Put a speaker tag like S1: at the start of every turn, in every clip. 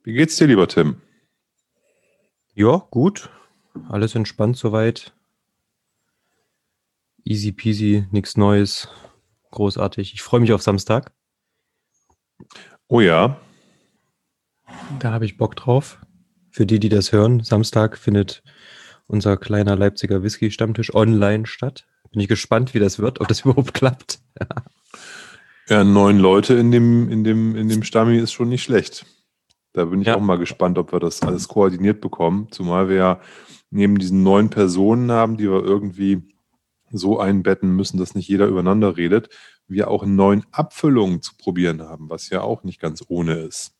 S1: Wie geht's dir, lieber Tim?
S2: Ja, gut. Alles entspannt soweit. Easy peasy, nichts Neues. Großartig. Ich freue mich auf Samstag.
S1: Oh ja,
S2: Da habe ich Bock drauf. Für die das hören, Samstag findet unser kleiner Leipziger Whisky-Stammtisch online statt. Bin ich gespannt, wie das wird, ob das überhaupt klappt.
S1: ja, 9 Leute in dem Stammi ist schon nicht schlecht. Da bin ich auch
S2: Ja,
S1: mal gespannt, ob wir das alles koordiniert bekommen. Zumal wir ja neben diesen 9 Personen haben, die wir irgendwie so einbetten müssen, dass nicht jeder übereinander redet, wir auch 9 Abfüllungen zu probieren haben, was ja auch nicht ganz ohne ist.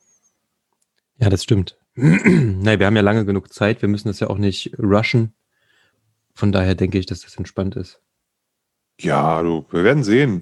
S2: ja, das stimmt. Nein, wir haben ja lange genug Zeit. Wir müssen das ja auch nicht rushen. Von daher denke ich, dass das entspannt ist.
S1: Ja, wir werden sehen.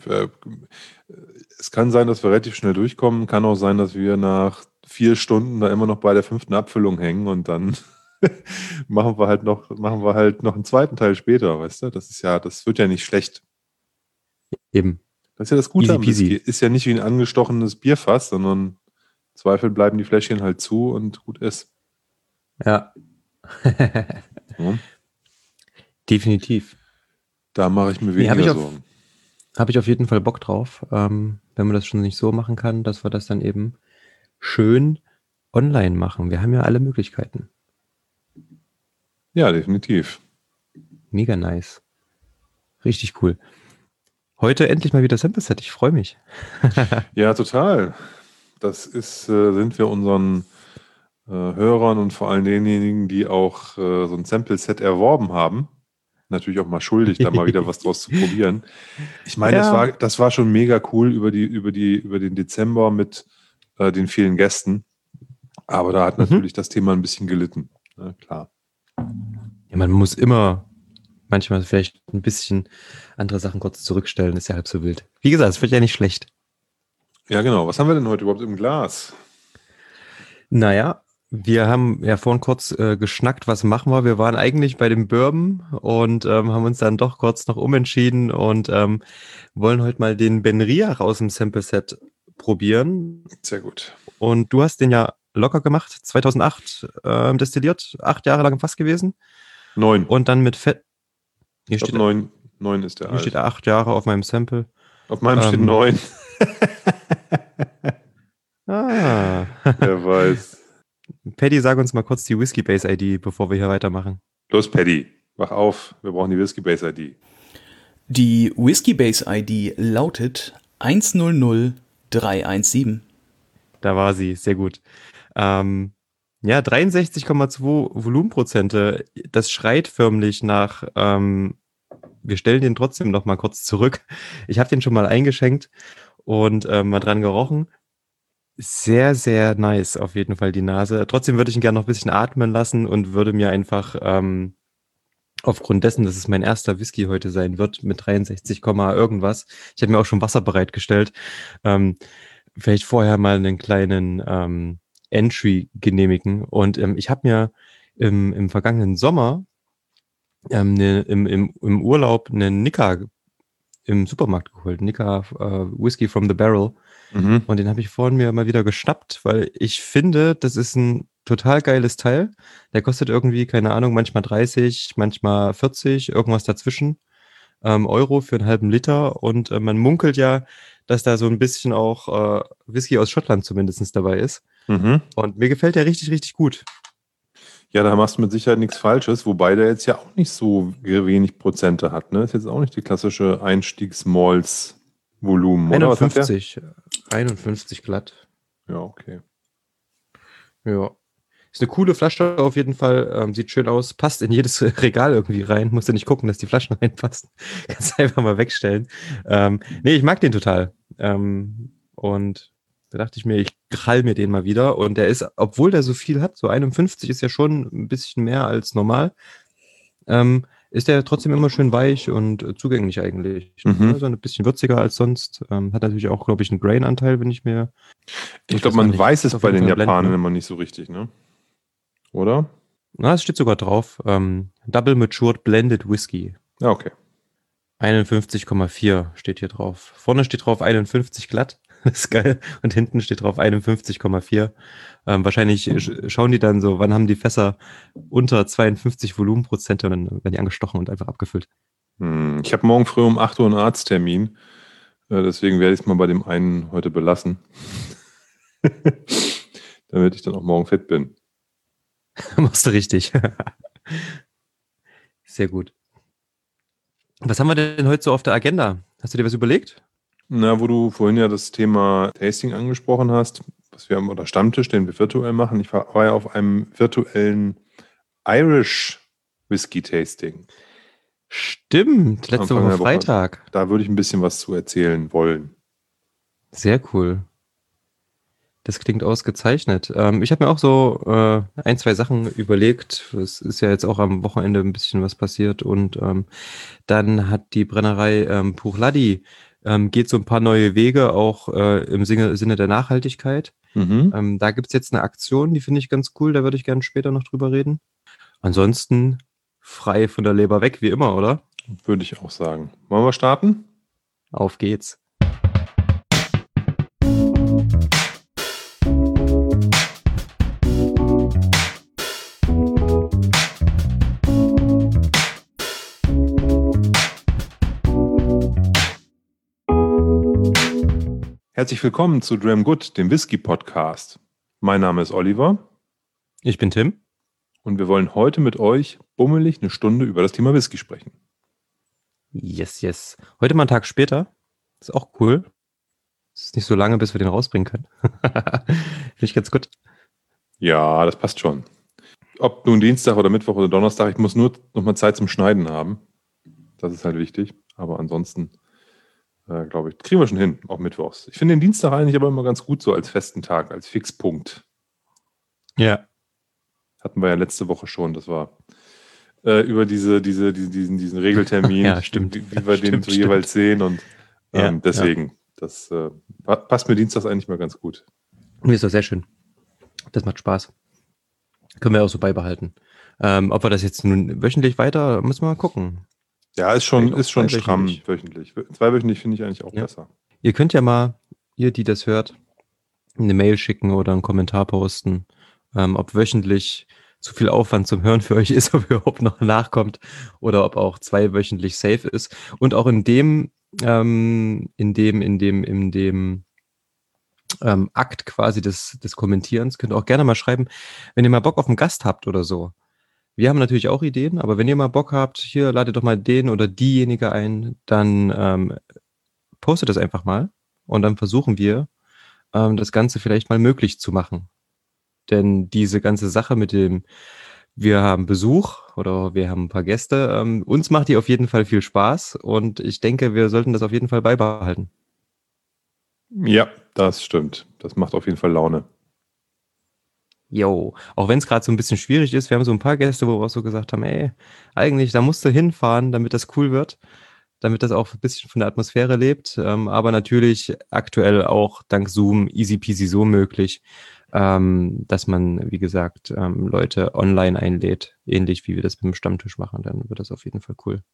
S1: Es kann sein, dass wir relativ schnell durchkommen. Kann auch sein, dass wir nach 4 Stunden da immer noch bei der 5. Abfüllung hängen und dann machen wir halt noch einen zweiten Teil später, weißt du? Das wird ja nicht schlecht.
S2: Eben.
S1: Das ist ja das Gute
S2: Easy
S1: am Whisky.
S2: peasy.
S1: Ist ja nicht wie ein angestochenes Bierfass, sondern im Zweifel bleiben die Fläschchen halt zu und gut ist.
S2: Ja.
S1: Ja?
S2: Definitiv.
S1: Da mache ich mir
S2: Nee, habe
S1: weniger
S2: ich
S1: Sorgen.
S2: Habe ich auf jeden Fall Bock drauf, wenn man das schon nicht so machen kann, dass wir das dann eben schön online machen. Wir haben ja alle Möglichkeiten.
S1: Ja, definitiv.
S2: Mega nice. Richtig cool. Heute endlich mal wieder Sample Set. Ich freue mich.
S1: Ja, total. Sind wir unseren Hörern und vor allem denjenigen, die auch so ein Sample-Set erworben haben, natürlich auch mal schuldig, da mal wieder was draus zu probieren. Ich meine,
S2: Ja.
S1: das war schon mega cool über den Dezember mit den vielen Gästen. Aber da hat
S2: Mhm.
S1: natürlich das Thema ein bisschen gelitten. Ja, klar.
S2: Ja, man muss immer manchmal vielleicht ein bisschen andere Sachen kurz zurückstellen. Ist ja halb so wild. Wie gesagt, es wird ja nicht schlecht.
S1: Ja, genau. Was haben wir denn heute überhaupt im Glas?
S2: Naja, wir haben ja vorhin kurz geschnackt, was machen wir. Wir waren eigentlich bei dem Bourbon und haben uns dann doch kurz noch umentschieden und wollen heute mal den Ben Riach aus dem Sample Set probieren.
S1: Sehr gut.
S2: Und du hast den ja locker gemacht, 2008 destilliert, 8 Jahre lang fast gewesen.
S1: 9.
S2: Und dann mit Fett. Hier
S1: Ich glaube,
S2: steht,
S1: 9 ist der
S2: hier steht
S1: alt.
S2: 8 Jahre auf meinem Sample.
S1: Auf meinem steht
S2: Ähm,
S1: 9.
S2: ah.
S1: Wer weiß.
S2: Paddy, sag uns mal kurz die Whiskey Base ID, bevor wir hier weitermachen.
S1: Los, Paddy, wach auf. Wir brauchen die Whisky Base ID.
S3: Die Whiskey Base ID lautet 100317.
S2: Da war sie, sehr gut. Ja, 63,2 Volumenprozente. Das schreit förmlich nach, wir stellen den trotzdem noch mal kurz zurück. Ich habe den schon mal eingeschenkt und mal dran gerochen. Sehr, sehr nice auf jeden Fall die Nase. Trotzdem würde ich ihn gerne noch ein bisschen atmen lassen und würde mir einfach aufgrund dessen, dass es mein erster Whisky heute sein wird mit 63, irgendwas. Ich habe mir auch schon Wasser bereitgestellt. Vielleicht vorher mal einen kleinen Entry genehmigen. Und ich habe mir im vergangenen Sommer im Urlaub einen Nika im Supermarkt geholt. Nika Whisky from the Barrel.
S1: Mhm.
S2: Und den habe ich vorhin mir mal wieder geschnappt, weil ich finde, das ist ein total geiles Teil. Der kostet irgendwie, keine Ahnung, manchmal 30, manchmal 40, irgendwas dazwischen Euro für einen halben Liter. Und man munkelt ja, dass da so ein bisschen auch Whisky aus Schottland zumindest dabei ist.
S1: Mhm.
S2: Und mir gefällt der richtig, richtig gut.
S1: Ja, da machst du mit Sicherheit nichts Falsches, wobei der jetzt ja auch nicht so wenig Prozente hat. Ne? Ist jetzt auch nicht die klassische Einstiegsmalz-Volumen, oder? Was hat der?
S2: 51 glatt.
S1: Ja, okay.
S2: Ja. Ist eine coole Flasche auf jeden Fall. Sieht schön aus. Passt in jedes Regal irgendwie rein. Musst du nicht gucken, dass die Flaschen reinpassen. Kannst einfach mal wegstellen. Nee, ich mag den total. Und da dachte ich mir, ich krall mir den mal wieder. Und der ist, obwohl der so viel hat, so 51 ist ja schon ein bisschen mehr als normal, ist der trotzdem immer schön weich und zugänglich eigentlich.
S1: Mhm.
S2: Also ein bisschen würziger als sonst. Hat natürlich auch, glaube ich, einen Grain-Anteil, wenn ich mir...
S1: Ich glaube, man weiß es
S2: Auf
S1: bei
S2: jeden
S1: den
S2: Fall blenden,
S1: Japanern
S2: ne?
S1: immer nicht so richtig, ne? Oder?
S2: Na, es steht sogar drauf. Double Matured Blended Whisky.
S1: Ja, okay.
S2: 51,4 steht hier drauf. Vorne steht drauf 51 glatt. Das ist geil. Und hinten steht drauf 51,4. Wahrscheinlich schauen die dann so, wann haben die Fässer unter 52 Volumenprozente und dann werden die angestochen und einfach abgefüllt.
S1: Ich habe morgen früh um 8 Uhr einen Arzttermin. Deswegen werde ich es mal bei dem einen heute belassen. Damit ich dann auch morgen fit bin.
S2: Machst du richtig. Sehr gut. Was haben wir denn heute so auf der Agenda? Hast du dir was überlegt?
S1: Na, wo du vorhin ja das Thema Tasting angesprochen hast, was wir oder Stammtisch, den wir virtuell machen. Ich war ja auf einem virtuellen Irish Whisky Tasting.
S2: Stimmt, letzte
S1: Anfang
S2: Woche
S1: der Woche.
S2: Freitag.
S1: Da würde ich ein bisschen was zu erzählen wollen.
S2: Sehr cool. Das klingt ausgezeichnet. Ich habe mir auch so ein, zwei Sachen überlegt. Es ist ja jetzt auch am Wochenende ein bisschen was passiert. Und dann hat die Brennerei Puchladi geht so ein paar neue Wege, auch im Sinne der Nachhaltigkeit. Da gibt es jetzt eine Aktion, die finde ich ganz cool. Da würde ich gerne später noch drüber reden. Ansonsten frei von der Leber weg, wie immer, oder?
S1: Würde ich auch sagen. Wollen wir starten?
S2: Auf geht's.
S1: Herzlich willkommen zu Dram Good, dem Whisky-Podcast. Mein Name ist Oliver.
S2: Ich bin Tim.
S1: Und wir wollen heute mit euch bummelig eine Stunde über das Thema Whisky sprechen.
S2: Yes. Heute mal einen Tag später. Ist auch cool. Es ist nicht so lange, bis wir den rausbringen können. Finde ich ganz gut.
S1: Ja, das passt schon. Ob nun Dienstag oder Mittwoch oder Donnerstag, ich muss nur noch mal Zeit zum Schneiden haben. Das ist halt wichtig. Aber ansonsten, glaube ich, kriegen wir schon hin, auch mittwochs. Ich finde den Dienstag eigentlich aber immer ganz gut so als festen Tag, als Fixpunkt.
S2: Ja.
S1: Hatten wir ja letzte Woche schon. Das war über diesen Regeltermin,
S2: Ja, stimmt.
S1: wie wir den so jeweils sehen. Und deswegen, das passt mir dienstags eigentlich mal ganz gut.
S2: Mir ist das sehr schön. Das macht Spaß. Können wir auch so beibehalten. Ob wir das jetzt nun wöchentlich weiter, müssen wir mal gucken.
S1: Ja, ist schon
S2: zweiwöchentlich.
S1: stramm wöchentlich. Zweiwöchentlich finde ich eigentlich auch besser.
S2: Ihr könnt ja mal, ihr, die das hört, eine Mail schicken oder einen Kommentar posten, ob wöchentlich zu viel Aufwand zum Hören für euch ist, ob überhaupt noch nachkommt oder ob auch zweiwöchentlich safe ist. Und auch in dem Akt quasi des Kommentierens könnt ihr auch gerne mal schreiben, wenn ihr mal Bock auf einen Gast habt oder so. Wir haben natürlich auch Ideen, aber wenn ihr mal Bock habt, hier ladet doch mal den oder diejenige ein, dann postet das einfach mal und dann versuchen wir, das Ganze vielleicht mal möglich zu machen. Denn diese ganze Sache mit dem, wir haben Besuch oder wir haben ein paar Gäste, uns macht die auf jeden Fall viel Spaß und ich denke, wir sollten das auf jeden Fall beibehalten.
S1: Ja, das stimmt. Das macht auf jeden Fall Laune.
S2: Jo, auch wenn es gerade so ein bisschen schwierig ist, wir haben so ein paar Gäste, wo wir auch so gesagt haben, ey, eigentlich, da musst du hinfahren, damit das cool wird, damit das auch ein bisschen von der Atmosphäre lebt, aber natürlich aktuell auch dank Zoom easy peasy so möglich, dass man, wie gesagt, Leute online einlädt, ähnlich wie wir das mit dem Stammtisch machen, dann wird das auf jeden Fall cool.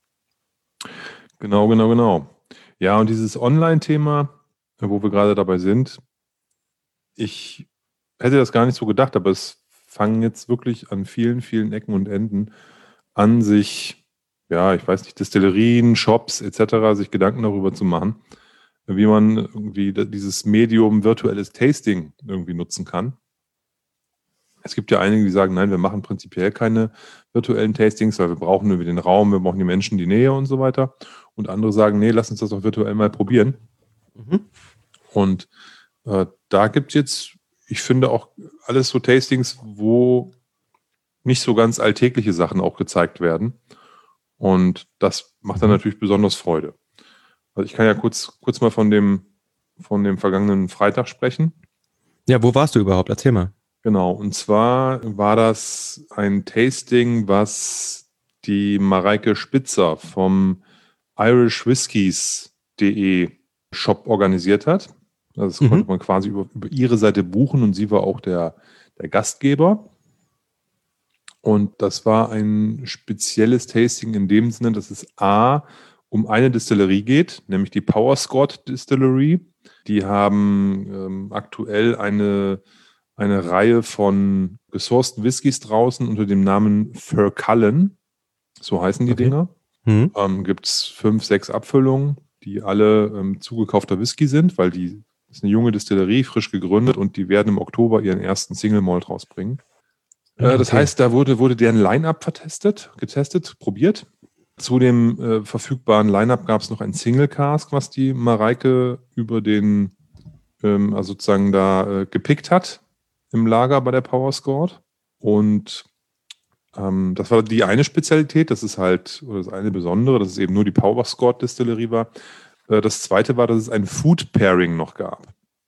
S1: Genau. Ja, und dieses Online-Thema, wo wir gerade dabei sind, ich hätte das gar nicht so gedacht, aber es fangen jetzt wirklich an vielen, vielen Ecken und Enden an, sich, ja, ich weiß nicht, Destillerien, Shops etc., sich Gedanken darüber zu machen, wie man irgendwie dieses Medium virtuelles Tasting irgendwie nutzen kann. Es gibt ja einige, die sagen, nein, wir machen prinzipiell keine virtuellen Tastings, weil wir brauchen irgendwie den Raum, wir brauchen die Menschen, die Nähe und so weiter. Und andere sagen, nee, lass uns das doch virtuell mal probieren. Und da gibt es jetzt, ich finde auch alles so Tastings, wo nicht so ganz alltägliche Sachen auch gezeigt werden. Und das macht dann natürlich besonders Freude. Also ich kann ja kurz mal von dem vergangenen Freitag sprechen.
S2: Ja, wo warst du überhaupt? Erzähl mal.
S1: Genau, und zwar war das ein Tasting, was die Mareike Spitzer vom irishwhiskies.de Shop organisiert hat. Also das konnte man quasi über ihre Seite buchen und sie war auch der Gastgeber. Und das war ein spezielles Tasting in dem Sinne, dass es um eine Distillerie geht, nämlich die Power Scott Distillery, Die haben aktuell eine Reihe von gesourcten Whiskys draußen unter dem Namen Furcullen. So heißen die Dinger. Gibt es 5, 6 Abfüllungen, die alle zugekaufter Whisky sind, weil das ist eine junge Distillerie, frisch gegründet, und die werden im Oktober ihren ersten Single Malt rausbringen. Das heißt, da wurde deren Line-Up getestet, probiert. Zu dem verfügbaren Line-Up gab es noch ein Single Cask, was die Mareike über den also sozusagen da gepickt hat im Lager bei der Powerscored. Und das war die eine Spezialität, das ist halt, oder das eine Besondere, dass es eben nur die Powerscored Distillerie war. Das zweite war, dass es ein Food Pairing noch gab.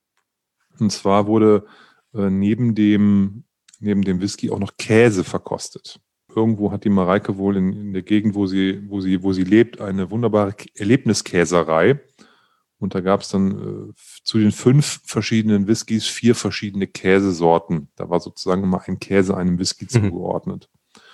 S1: Und zwar wurde neben dem Whisky auch noch Käse verkostet. Irgendwo hat die Mareike wohl in der Gegend, wo sie lebt, eine wunderbare Erlebniskäserei. Und da gab es dann zu den 5 verschiedenen Whiskys 4 verschiedene Käsesorten. Da war sozusagen immer ein Käse einem Whisky zugeordnet.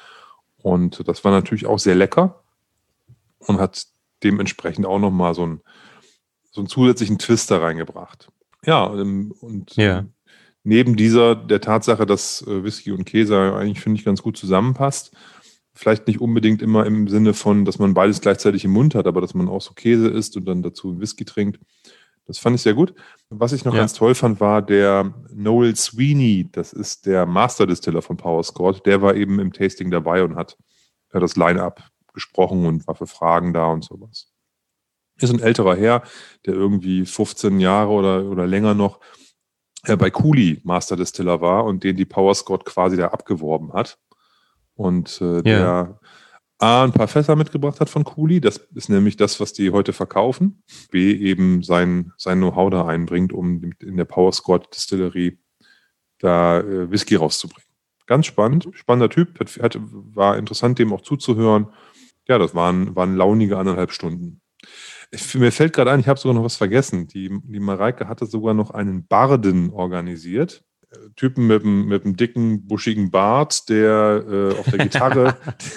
S1: Und das war natürlich auch sehr lecker und hat dementsprechend auch nochmal so einen zusätzlichen Twist da reingebracht. Ja, und neben der Tatsache, dass Whisky und Käse eigentlich, finde ich, ganz gut zusammenpasst, vielleicht nicht unbedingt immer im Sinne von, dass man beides gleichzeitig im Mund hat, aber dass man auch so Käse isst und dann dazu einen Whisky trinkt. Das fand ich sehr gut. Was ich noch ganz toll fand, war der Noel Sweeney. Das ist der Master Distiller von Powerscored. Der war eben im Tasting dabei und hat das Line-Up gesprochen und war für Fragen da und sowas. Ist ein älterer Herr, der irgendwie 15 Jahre oder länger noch bei Cooley Master Distiller war und den die Powerscored quasi da abgeworben hat. Und der A, ein paar Fässer mitgebracht hat von Cooley. Das ist nämlich das, was die heute verkaufen. B, eben sein Know-how da einbringt, um in der Powerscored Distillerie da Whisky rauszubringen. Ganz spannend, spannender Typ. War interessant, dem auch zuzuhören. Ja, das waren launige 1,5 Stunden. Mir fällt gerade ein, ich habe sogar noch was vergessen. Die Mareike hatte sogar noch einen Barden organisiert. Typen mit einem dicken, buschigen Bart, der auf der Gitarre,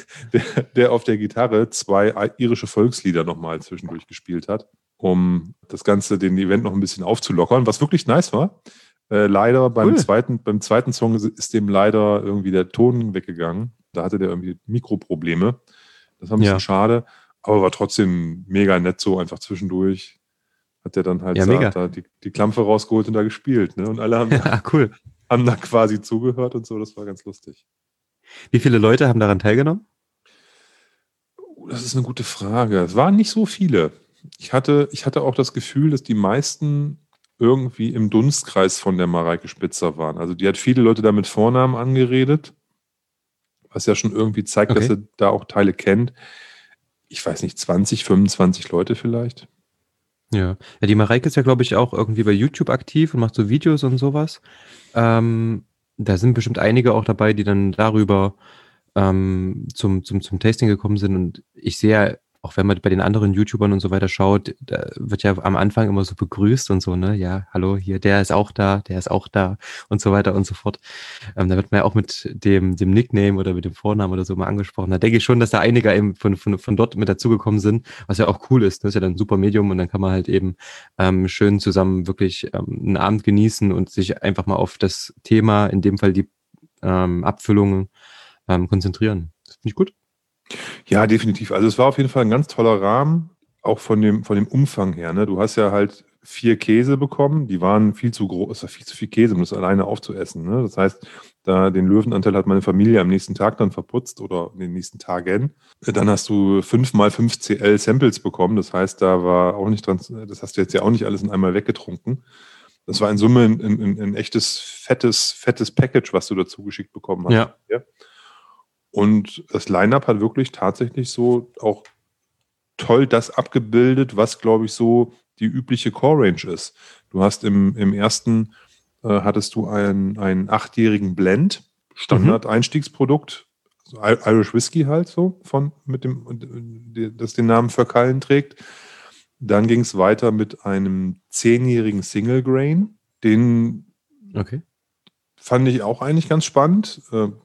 S1: der auf der Gitarre 2 irische Volkslieder nochmal zwischendurch gespielt hat, um das Ganze, den Event noch ein bisschen aufzulockern, was wirklich nice war. Leider beim zweiten Song ist dem leider irgendwie der Ton weggegangen. Da hatte der irgendwie Mikroprobleme. Das war ein bisschen schade, aber war trotzdem mega nett, so einfach zwischendurch. Hat der dann halt da die Klampfe rausgeholt und da gespielt. Ne? Und alle haben da quasi zugehört und so. Das war ganz lustig.
S2: Wie viele Leute haben daran teilgenommen?
S1: Das ist eine gute Frage. Es waren nicht so viele. Ich hatte auch das Gefühl, dass die meisten irgendwie im Dunstkreis von der Mareike Spitzer waren. Also die hat viele Leute da mit Vornamen angeredet, was ja schon irgendwie zeigt, dass sie da auch Teile kennt. Ich weiß nicht, 20, 25 Leute vielleicht.
S2: Ja, die Mareike ist ja, glaube ich, auch irgendwie bei YouTube aktiv und macht so Videos und sowas. Da sind bestimmt einige auch dabei, die dann darüber zum Tasting gekommen sind. Und ich sehe ja, auch wenn man bei den anderen YouTubern und so weiter schaut, da wird ja am Anfang immer so begrüßt und so, ne? Ja, hallo, hier, der ist auch da und so weiter und so fort. Da wird man ja auch mit dem Nickname oder mit dem Vornamen oder so mal angesprochen. Da denke ich schon, dass da einige eben von dort mit dazugekommen sind, was ja auch cool ist. Das ist ja dann ein super Medium und dann kann man halt eben schön zusammen wirklich einen Abend genießen und sich einfach mal auf das Thema, in dem Fall die Abfüllungen, konzentrieren. Das finde ich gut.
S1: Ja, definitiv. Also es war auf jeden Fall ein ganz toller Rahmen, auch von dem Umfang her. Ne? Du hast ja halt 4 Käse bekommen, die waren viel zu groß, es war viel zu viel Käse, um das alleine aufzuessen. Ne? Das heißt, den Löwenanteil hat meine Familie am nächsten Tag dann verputzt oder in den nächsten Tagen. Dann hast du 5x5 CL Samples bekommen, das heißt, da war auch nicht dran, das hast du jetzt ja auch nicht alles in einmal weggetrunken. Das war in Summe ein echtes, fettes Package, was du dazu geschickt bekommen hast.
S2: Ja.
S1: Und das Line-Up hat wirklich tatsächlich so auch toll das abgebildet, was, glaube ich, so die übliche Core-Range ist. Du hast im ersten hattest du einen 8-jährigen Blend, Standard-Einstiegsprodukt, also Irish Whisky halt so, das den Namen Furcullen trägt. Dann ging es weiter mit einem 10-jährigen Single Grain. Den fand ich auch eigentlich ganz spannend.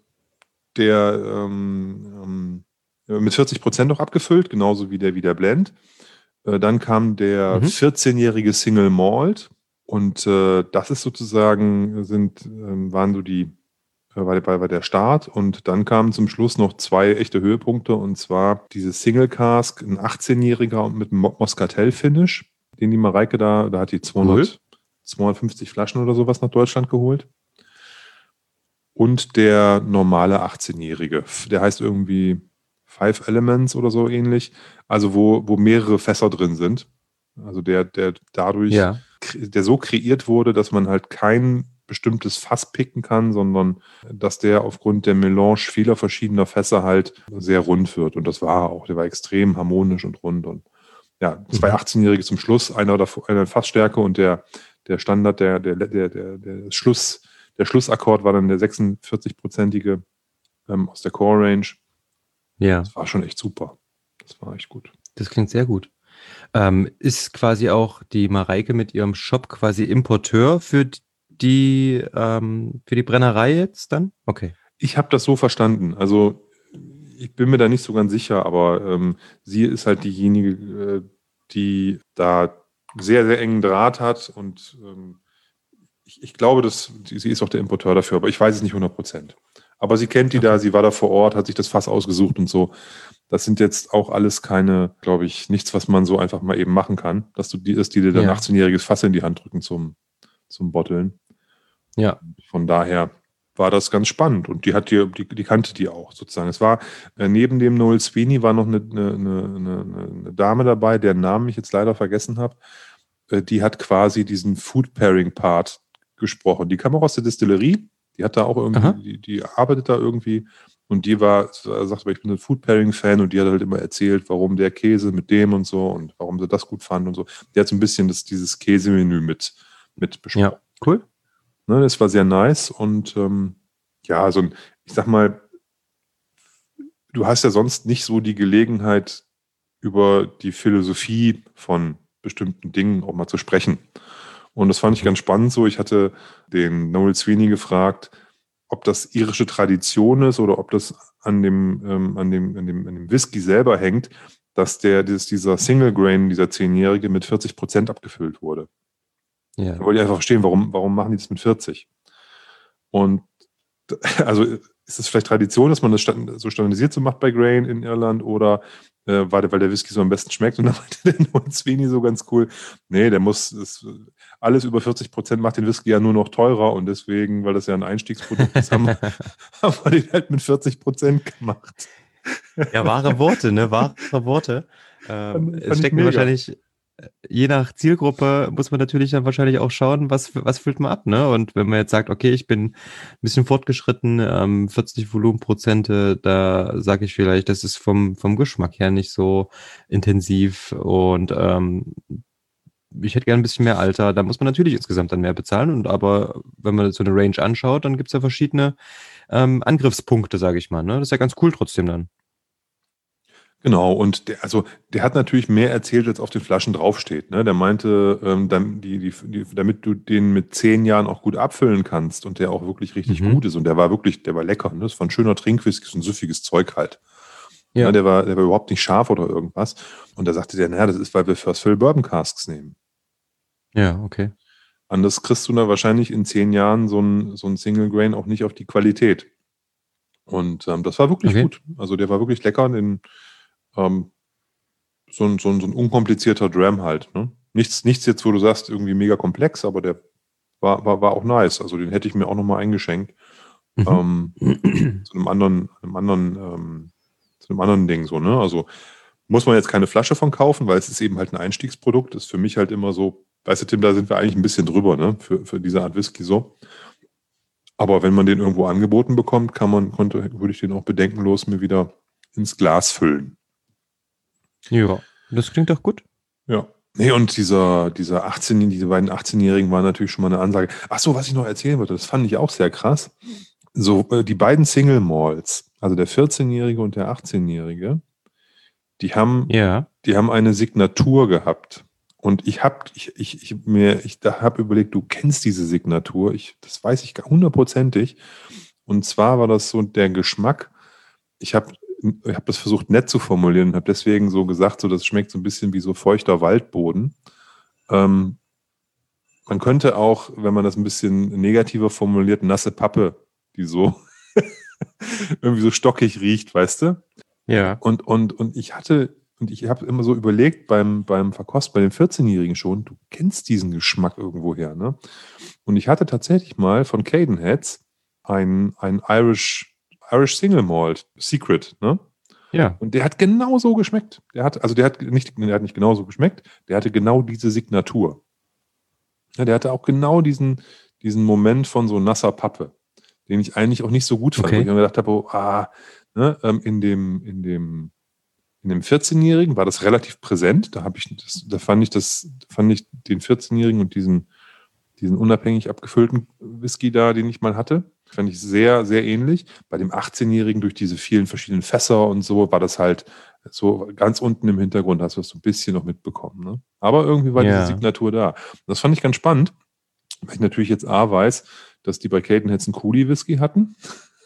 S1: Der mit 40% noch abgefüllt, genauso wie der Blend. Dann kam der 14-jährige Single Malt. Und das ist sozusagen, waren so war der Start, und dann kamen zum Schluss noch 2 echte Höhepunkte, und zwar diese Single Cask, ein 18-Jähriger mit einem Moscatel-Finish, den die Mareike da hat die 250 Flaschen oder sowas nach Deutschland geholt. Und der normale 18-Jährige, der heißt irgendwie Five Elements oder so ähnlich, also wo mehrere Fässer drin sind. Also der dadurch,
S2: Ja.
S1: der so kreiert wurde, dass man halt kein bestimmtes Fass picken kann, sondern dass der aufgrund der Melange vieler verschiedener Fässer halt sehr rund wird. Und das war er auch. Der war extrem harmonisch und rund. Und ja, 2 18-Jährige zum Schluss, einer Fassstärke, und der Standard, der Schlussakkord war dann der 46-prozentige aus der Core Range.
S2: Ja,
S1: Das war schon echt super. Das war echt gut.
S2: das klingt sehr gut. Ist quasi auch die Mareike mit ihrem Shop quasi Importeur für die Brennerei jetzt dann? Okay.
S1: Ich habe das so verstanden. Also ich bin mir da nicht so ganz sicher, aber sie ist halt diejenige, die da sehr, sehr engen Draht hat, und ich glaube, dass sie ist auch der Importeur dafür, aber ich weiß es nicht 100%. Aber sie kennt die da, sie war da vor Ort, hat sich das Fass ausgesucht und so. Das sind jetzt auch alles keine, glaube ich, nichts, was man so einfach mal eben machen kann, dass die dir dann ein 18-jähriges Fass in die Hand drücken zum Botteln.
S2: Ja.
S1: Von daher war das ganz spannend, und die kannte die auch sozusagen. Es war neben dem Noel Sweeney war noch eine Dame dabei, deren Namen ich jetzt leider vergessen habe. Die hat quasi diesen Food Pairing Part gesprochen. Die kam auch aus der Distillerie. Die hat da auch irgendwie, die arbeitet da irgendwie, und die sagte, ich bin ein Food Pairing Fan, und die hat halt immer erzählt, warum der Käse mit dem und so und warum sie das gut fand und so. Die hat so ein bisschen dieses Käsemenü mit besprochen.
S2: Ja, cool.
S1: Ne, das war sehr nice, und ich sag mal, du hast ja sonst nicht so die Gelegenheit, über die Philosophie von bestimmten Dingen auch mal zu sprechen. Und das fand ich ganz spannend so. Ich hatte den Noel Sweeney gefragt, ob das irische Tradition ist oder ob das an dem Whisky selber hängt, dass dieser Single Grain, dieser 10-Jährige, mit 40% abgefüllt wurde.
S2: Ja.
S1: Da wollte ich einfach verstehen, warum machen die das mit 40? Und also ist es vielleicht Tradition, dass man das so standardisiert so macht bei Grain in Irland, oder weil der Whisky so am besten schmeckt? Und dann meinte der Noel Sweeney so ganz cool, nee, alles über 40% macht den Whisky ja nur noch teurer, und deswegen, weil das ja ein Einstiegsprodukt ist, haben wir den halt mit 40% gemacht.
S2: Ja, wahre Worte, ne? Wahre Worte. Es steckt wahrscheinlich, je nach Zielgruppe muss man natürlich dann wahrscheinlich auch schauen, was füllt man ab, ne? Und wenn man jetzt sagt, okay, ich bin ein bisschen fortgeschritten, 40 Volumenprozente, da sage ich vielleicht, das ist vom Geschmack her nicht so intensiv, und ich hätte gerne ein bisschen mehr Alter, da muss man natürlich insgesamt dann mehr bezahlen, aber wenn man so eine Range anschaut, dann gibt es ja verschiedene Angriffspunkte, sage ich mal, ne? Das ist ja ganz cool trotzdem dann.
S1: Genau, und der hat natürlich mehr erzählt, als auf den Flaschen draufsteht. Ne? Der meinte, damit du den mit 10 Jahren auch gut abfüllen kannst und der auch wirklich richtig gut ist. Und der war lecker. Ne? Das war ein schöner Trinkwhisky, so ein süffiges Zeug halt. Ja. Ja, der war überhaupt nicht scharf oder irgendwas. Und da sagte der, naja, das ist, weil wir First Fill Bourbon Casks nehmen.
S2: Ja, okay.
S1: Anders kriegst du da wahrscheinlich in 10 Jahren so ein Single Grain auch nicht auf die Qualität. Und das war wirklich gut. Also der war wirklich lecker. So ein unkomplizierter Dram halt. Ne? Nichts jetzt, wo du sagst, irgendwie mega komplex, aber der war auch nice. Also den hätte ich mir auch nochmal eingeschenkt. Zu einem anderen Ding so, ne? Also muss man jetzt keine Flasche von kaufen, weil es ist eben halt ein Einstiegsprodukt. Das ist für mich halt immer so, weißt du, Tim, da sind wir eigentlich ein bisschen drüber, ne? Für diese Art Whisky so. Aber wenn man den irgendwo angeboten bekommt, würde ich den auch bedenkenlos mir wieder ins Glas füllen.
S2: Ja, das klingt doch gut.
S1: Ja. Nee, und diese beiden 18-Jährigen waren natürlich schon mal eine Ansage. Ach so, was ich noch erzählen wollte, das fand ich auch sehr krass. So, die beiden Single Malts, also der 14-Jährige und der 18-Jährige, die haben eine Signatur gehabt. Und ich habe überlegt, du kennst diese Signatur, das weiß ich 100%. Und zwar war das so der Geschmack, ich habe das versucht nett zu formulieren und habe deswegen so gesagt, so das schmeckt so ein bisschen wie so feuchter Waldboden. man könnte auch, wenn man das ein bisschen negativer formuliert, nasse Pappe, die so irgendwie so stockig riecht, weißt du?
S2: Ja.
S1: Und ich habe immer so überlegt beim Verkosten, bei den 14-Jährigen schon, du kennst diesen Geschmack irgendwoher, ne? Und ich hatte tatsächlich mal von Cadenheads ein Irish Single Malt Secret, ne?
S2: Ja.
S1: Und der hat genau so geschmeckt. Der hat nicht genau so geschmeckt, der hatte genau diese Signatur. Ja, der hatte auch genau diesen Moment von so nasser Pappe, den ich eigentlich auch nicht so gut fand, wo
S2: Okay.
S1: ich mir gedacht habe, ne, in dem 14-Jährigen war das relativ präsent. Da fand ich den 14-Jährigen und diesen unabhängig abgefüllten Whisky da, den ich mal hatte, fand ich sehr, sehr ähnlich. Bei dem 18-Jährigen durch diese vielen verschiedenen Fässer und so war das halt so ganz unten im Hintergrund, hast du das so ein bisschen noch mitbekommen. Ne? Aber irgendwie war diese
S2: Ja.
S1: Signatur da. Das fand ich ganz spannend, weil ich natürlich jetzt A weiß, dass die bei Cadenheads einen Cooley-Whisky hatten.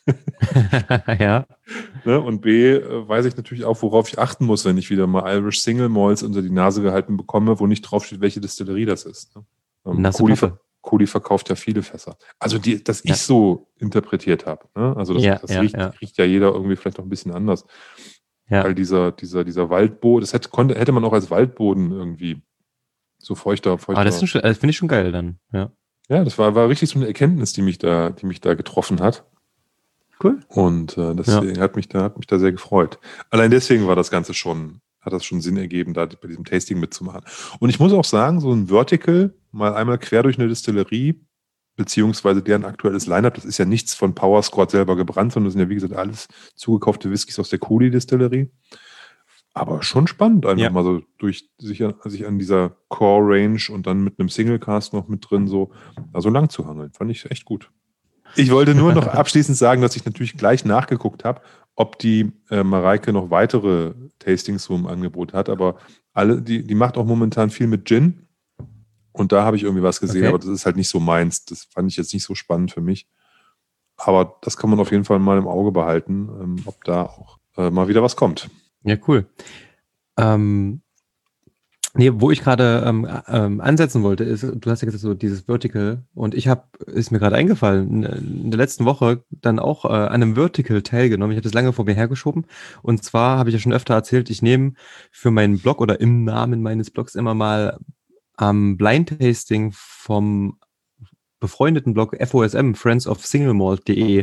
S2: Ja.
S1: Ne? Und B, weiß ich natürlich auch, worauf ich achten muss, wenn ich wieder mal Irish Single Malts unter die Nase gehalten bekomme, wo nicht draufsteht, welche Distillerie das ist. Ne?
S2: Nasse Pappe.
S1: Cooley verkauft ja viele Fässer. Also dass
S2: Ja.
S1: ich so interpretiert habe. Ne? Also das
S2: Ja,
S1: riecht ja jeder irgendwie vielleicht noch ein bisschen anders.
S2: Ja.
S1: Weil dieser Waldboden, das hätte man auch als Waldboden irgendwie so feuchter.
S2: Aber das finde ich schon geil dann. Ja.
S1: Ja, das war richtig so eine Erkenntnis, die mich da getroffen hat.
S2: Cool.
S1: Und deswegen hat mich da sehr gefreut. Allein deswegen hat das schon Sinn ergeben, da bei diesem Tasting mitzumachen. Und ich muss auch sagen, so ein Vertical, mal einmal quer durch eine Distillerie, beziehungsweise deren aktuelles Line-Up, das ist ja nichts von Power Squad selber gebrannt, sondern das sind ja, wie gesagt, alles zugekaufte Whiskys aus der Cooley-Distillerie. Aber schon spannend, einfach mal so sich an dieser Core-Range und dann mit einem Single-Cast noch mit drin so lang zu hangeln. Fand ich echt gut. Ich wollte nur noch abschließend sagen, dass ich natürlich gleich nachgeguckt habe, ob die Mareike noch weitere Tastings so im Angebot hat, aber die macht auch momentan viel mit Gin und da habe ich irgendwie was gesehen, aber das ist halt nicht so meins. Das fand ich jetzt nicht so spannend für mich. Aber das kann man auf jeden Fall mal im Auge behalten, ob da auch mal wieder was kommt.
S2: Ja, cool. Wo ich gerade ansetzen wollte, ist, du hast ja gesagt, so dieses Vertical und ist mir gerade eingefallen, in der letzten Woche dann auch an einem Vertical teilgenommen. Ich habe das lange vor mir hergeschoben und zwar habe ich ja schon öfter erzählt, ich nehme für meinen Blog oder im Namen meines Blogs immer mal am Blind Tasting vom befreundeten Blog FOSM, Friends of Singlemalt.de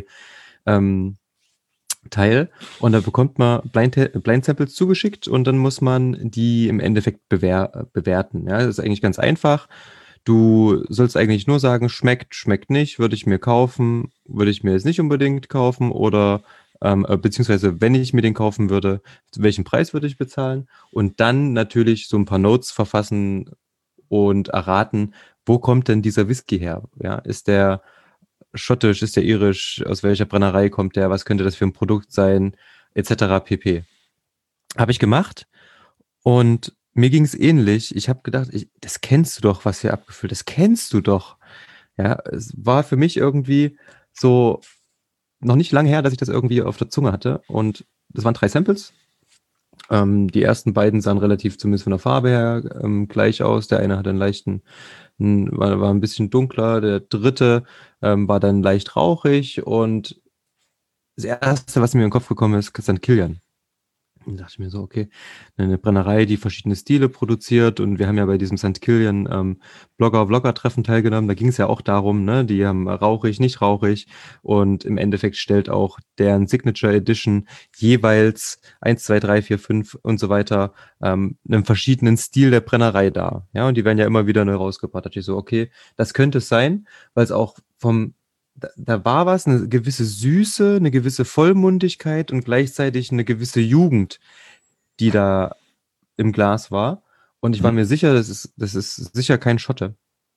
S2: teil und da bekommt man Blind Samples zugeschickt und dann muss man die im Endeffekt bewerten. Ja, das ist eigentlich ganz einfach. Du sollst eigentlich nur sagen, schmeckt nicht, würde ich mir kaufen, würde ich mir jetzt nicht unbedingt kaufen oder beziehungsweise wenn ich mir den kaufen würde, welchen Preis würde ich bezahlen und dann natürlich so ein paar Notes verfassen und erraten, wo kommt denn dieser Whisky her? Ja, ist der schottisch, ist der irisch, aus welcher Brennerei kommt der, was könnte das für ein Produkt sein, etc. pp. Habe ich gemacht und mir ging es ähnlich. Ich habe gedacht, das kennst du doch, was hier abgefüllt, das kennst du doch. Ja, es war für mich irgendwie so noch nicht lange her, dass ich das irgendwie auf der Zunge hatte und das waren 3 Samples. Die ersten beiden sahen relativ, zumindest von der Farbe her, gleich aus. Der eine hatte einen leichten, war ein bisschen dunkler. Der dritte war dann leicht rauchig. Und das erste, was mir in den Kopf gekommen ist, St. Kilian. Und dachte ich mir so, okay, eine Brennerei, die verschiedene Stile produziert und wir haben ja bei diesem St. Kilian Blogger-Vlogger-Treffen teilgenommen, da ging es ja auch darum, ne, die haben rauchig, nicht rauchig und im Endeffekt stellt auch deren Signature Edition jeweils 1, 2, 3, 4, 5 und so weiter einen verschiedenen Stil der Brennerei dar. Ja, und die werden ja immer wieder neu rausgebracht. Da dachte ich so, okay, das könnte es sein, weil es auch da war was, eine gewisse Süße, eine gewisse Vollmundigkeit und gleichzeitig eine gewisse Jugend, die da im Glas war. Und ich war mir sicher, das ist sicher kein Schotte.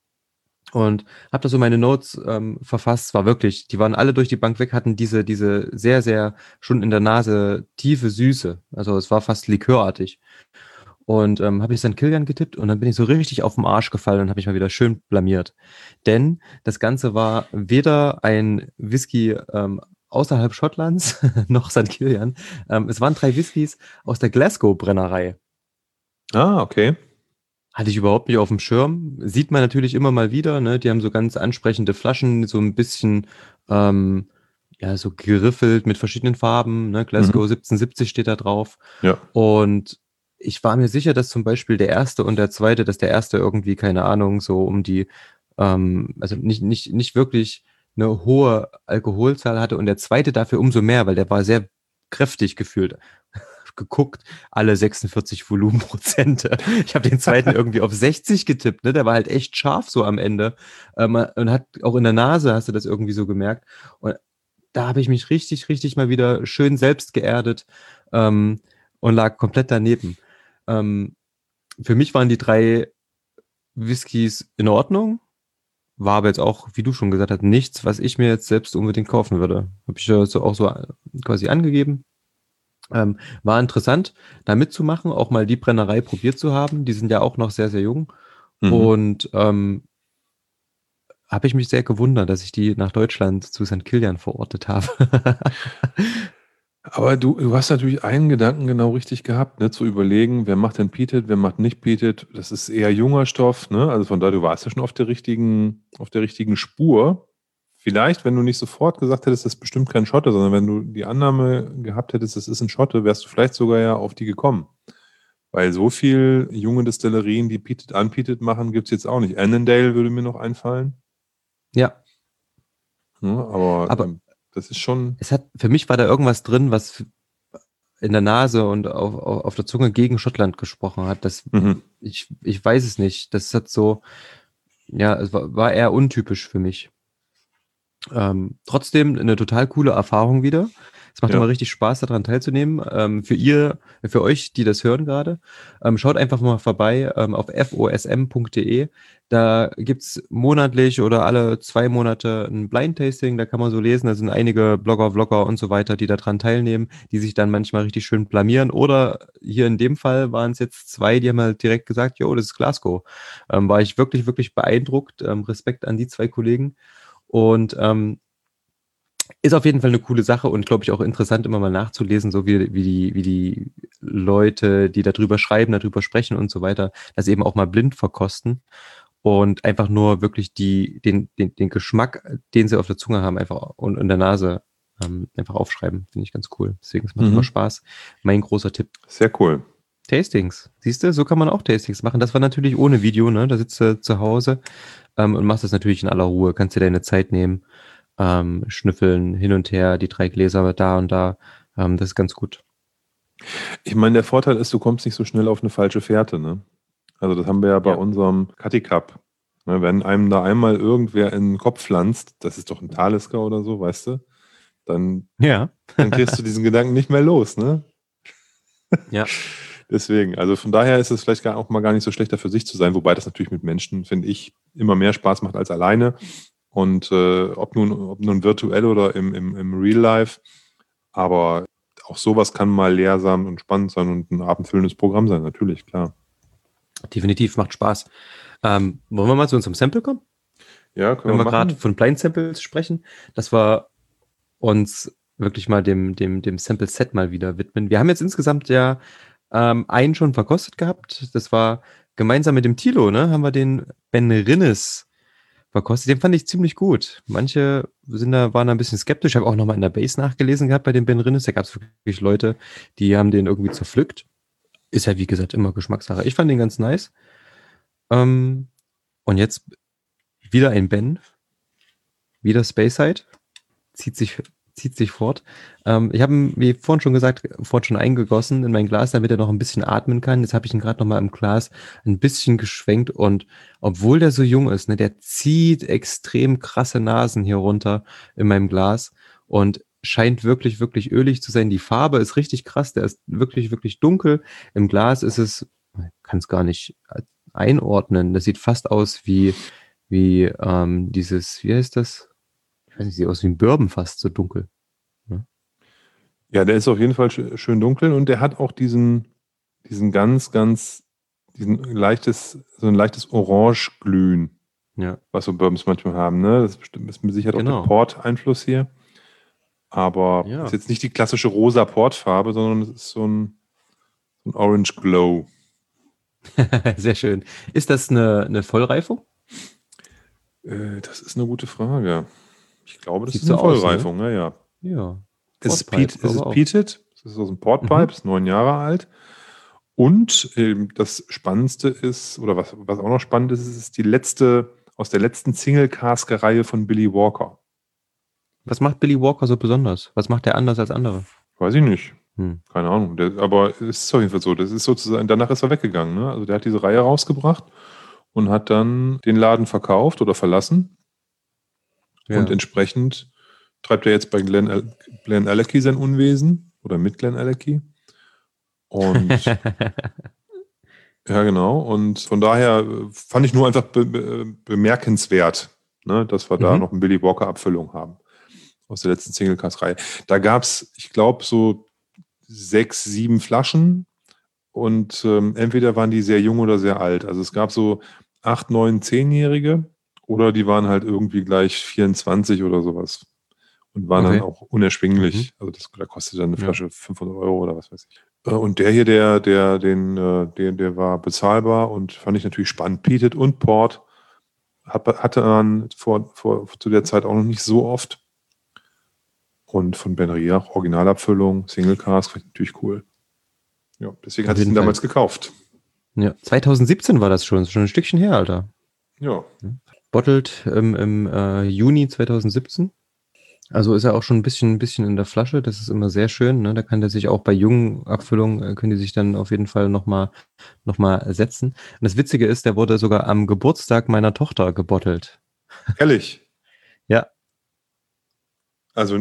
S2: Und habe da so meine Notes verfasst. War wirklich, die waren alle durch die Bank weg, hatten diese sehr, sehr schon in der Nase tiefe Süße. Also es war fast likörartig. Und habe ich St. Kilian getippt und dann bin ich so richtig auf den Arsch gefallen und habe mich mal wieder schön blamiert. Denn das Ganze war weder ein Whisky außerhalb Schottlands noch St. Kilian. Es waren 3 Whiskys aus der Glasgow-Brennerei.
S1: Ah, okay.
S2: Hatte ich überhaupt nicht auf dem Schirm. Sieht man natürlich immer mal wieder, ne? Die haben so ganz ansprechende Flaschen, so ein bisschen, ähm, ja, so geriffelt mit verschiedenen Farben, ne?
S1: Mhm.
S2: Glasgow 1770 steht da drauf.
S1: Ja.
S2: Und ich war mir sicher, dass zum Beispiel der erste und der zweite, dass der erste irgendwie, keine Ahnung, so um die, also nicht wirklich eine hohe Alkoholzahl hatte und der zweite dafür umso mehr, weil der war sehr kräftig gefühlt. Geguckt, alle 46 Volumenprozente. Ich habe den zweiten irgendwie auf 60 getippt, ne? Der war halt echt scharf so am Ende. Und hat auch in der Nase, hast du das irgendwie so gemerkt. Und da habe ich mich richtig mal wieder schön selbst geerdet ähm, und lag komplett daneben. Ähm, für mich waren die 3 Whiskys in Ordnung, war aber jetzt auch, wie du schon gesagt hast, nichts, was ich mir jetzt selbst unbedingt kaufen würde. Habe ich ja so auch so quasi angegeben. War interessant, da mitzumachen, auch mal die Brennerei probiert zu haben. Die sind ja auch noch sehr jung.
S1: Mhm.
S2: Und habe ich mich sehr gewundert, dass ich die nach Deutschland zu St. Kilian verortet habe.
S1: Aber du hast natürlich einen Gedanken genau richtig gehabt, ne? Zu überlegen, wer macht denn Peated, wer macht nicht Peated. Das ist eher junger Stoff, ne? Also von daher, du warst ja schon auf der richtigen Spur. Vielleicht, wenn du nicht sofort gesagt hättest, das ist bestimmt kein Schotte, sondern wenn du die Annahme gehabt hättest, das ist ein Schotte, wärst du vielleicht sogar ja auf die gekommen. Weil so viel junge Destillerien, die Peated, Unpeated machen, gibt es jetzt auch nicht. Annandale würde mir noch einfallen.
S2: Ja,
S1: Ne? Aber
S2: aber
S1: das ist schon.
S2: für mich war da irgendwas drin, was in der Nase und auf der Zunge gegen Schottland gesprochen hat.
S1: Mhm.
S2: Ich weiß es nicht. Das hat so, ja, es war eher untypisch für mich. Trotzdem eine total coole Erfahrung wieder. Es macht
S1: Ja.
S2: immer richtig Spaß, daran teilzunehmen. Für euch, die das hören gerade, schaut einfach mal vorbei auf fosm.de. Da gibt's monatlich oder alle 2 Monate ein Blind Tasting. Da kann man so lesen. Da sind einige Blogger, Vlogger und so weiter, die daran teilnehmen, die sich dann manchmal richtig schön blamieren. Oder hier in dem Fall waren es jetzt 2, die haben halt direkt gesagt, jo, das ist Glasgow. War ich wirklich beeindruckt. Respekt an die 2 Kollegen. Und ist auf jeden Fall eine coole Sache und glaube ich auch interessant, immer mal nachzulesen, so wie die Leute, die darüber schreiben, darüber sprechen und so weiter, das eben auch mal blind verkosten und einfach nur wirklich den Geschmack, den sie auf der Zunge haben, einfach und in der Nase einfach aufschreiben. Finde ich ganz cool. Deswegen, es macht immer
S1: Mhm.
S2: Spaß. Mein großer Tipp.
S1: Sehr cool.
S2: Tastings. Siehst du, so kann man auch Tastings machen. Das war natürlich ohne Video, ne? Da sitzt du zu Hause und machst das natürlich in aller Ruhe. Kannst dir deine Zeit nehmen, schnüffeln hin und her, die 3 Gläser da und da. Das ist ganz gut.
S1: Ich meine, der Vorteil ist, du kommst nicht so schnell auf eine falsche Fährte, ne? Also das haben wir ja bei
S2: Ja.
S1: unserem Cutty Cup. Ne, wenn einem da einmal irgendwer in den Kopf pflanzt, das ist doch ein Talisker oder so, weißt du, dann,
S2: Ja.
S1: dann kriegst du diesen Gedanken nicht mehr los, ne?
S2: Ja.
S1: Deswegen, also von daher ist es vielleicht auch mal gar nicht so schlechter für sich zu sein, wobei das natürlich mit Menschen, finde ich, immer mehr Spaß macht als alleine. Und ob nun virtuell oder im Real Life, aber auch sowas kann mal lehrsam und spannend sein und ein abendfüllendes Programm sein, natürlich, klar.
S2: Definitiv, macht Spaß. Wollen wir mal zu unserem Sample kommen?
S1: Ja, können
S2: Wenn
S1: wir
S2: wir gerade
S1: machen.
S2: von Blind Samples sprechen, dass wir uns wirklich mal dem Sample-Set mal wieder widmen. Wir haben jetzt insgesamt ja einen schon verkostet gehabt. Das war gemeinsam mit dem Thilo, ne? Haben wir den Ben Rinnes verkostet. Den fand ich ziemlich gut. Manche waren da ein bisschen skeptisch. Ich habe auch nochmal in der Base nachgelesen gehabt bei dem Ben Rinnes. Da gab es wirklich Leute, die haben den irgendwie zerpflückt. Ist ja, wie gesagt, immer Geschmackssache. Ich fand den ganz nice. Ähm, und jetzt wieder ein Ben, wieder Speyside. Zieht sich, zieht sich fort. Ich habe ihn, wie vorhin schon gesagt, vorhin schon eingegossen in mein Glas, damit er noch ein bisschen atmen kann. Jetzt habe ich ihn gerade noch mal im Glas ein bisschen geschwenkt und obwohl der so jung ist, ne, der zieht extrem krasse Nasen hier runter in meinem Glas und scheint wirklich ölig zu sein. Die Farbe ist richtig krass, der ist wirklich dunkel. Im Glas ist es, kann es gar nicht einordnen. Das sieht fast aus wie dieses, wie heißt das? Ich weiß nicht, sieht aus wie ein Bourbon fast, so dunkel. Ne?
S1: Ja, der ist auf jeden Fall schön dunkel und der hat auch diesen so ein leichtes Orangeglühen,
S2: Ja,
S1: was so Bourbons manchmal haben, ne? Das ist mit Sicherheit auch der
S2: genau.
S1: Port-Einfluss hier. Aber ist
S2: Ja,
S1: jetzt nicht die klassische rosa Portfarbe, sondern es ist so ein Orange Glow.
S2: Sehr schön. Ist das eine Vollreifung?
S1: Das ist eine gute Frage. Ich glaube, das
S2: Sieht
S1: ist
S2: so
S1: eine
S2: aus, ne?
S1: Vollreifung, ja.
S2: Ja.
S1: Es ist,
S2: Portpipe,
S1: es
S2: glaube
S1: ist
S2: auch.
S1: peated, es ist aus dem Portpipe, ist 9 Jahre alt. Und das Spannendste ist, oder was auch noch spannend ist, ist die letzte, aus der letzten Single-Cask-Reihe von Billy Walker.
S2: Was macht Billy Walker so besonders? Was macht er anders als andere?
S1: Weiß ich nicht.
S2: Hm.
S1: Keine Ahnung. Aber es ist auf jeden Fall so. Das ist sozusagen, danach ist er weggegangen. Ne? Also der hat diese Reihe rausgebracht und hat dann den Laden verkauft oder verlassen.
S2: Ja.
S1: Und entsprechend treibt er jetzt bei Glenn Alecky sein Unwesen oder mit Glenn Alecky. Und ja, genau. Und von daher fand ich nur einfach bemerkenswert, ne, dass wir da noch eine Billy Walker-Abfüllung haben aus der letzten Single-Cask-Reihe. Da gab es, ich glaube, so 6, 7 Flaschen und entweder waren die sehr jung oder sehr alt. Also es gab so 8, 9, 10-Jährige oder die waren halt irgendwie gleich 24 oder sowas und waren dann auch unerschwinglich. Also da kostet dann eine Flasche 500 € oder was weiß ich. Und der hier, der war bezahlbar und fand ich natürlich spannend. Peated und Port hatte man zu der Zeit auch noch nicht so oft. Und von Benria auch Originalabfüllung, Single Cask, fand ich natürlich cool. Ja, deswegen hatte ich ihn damals gekauft.
S2: Ja, 2017 war das schon ein Stückchen her, Alter.
S1: Ja.
S2: Bottled im Juni 2017. Also ist er auch schon ein bisschen in der Flasche. Das ist immer sehr schön. Ne? Da kann der sich auch bei jungen Abfüllungen, können die sich dann auf jeden Fall noch mal setzen. Und das Witzige ist, der wurde sogar am Geburtstag meiner Tochter gebottelt.
S1: Ehrlich?
S2: Ja.
S1: Also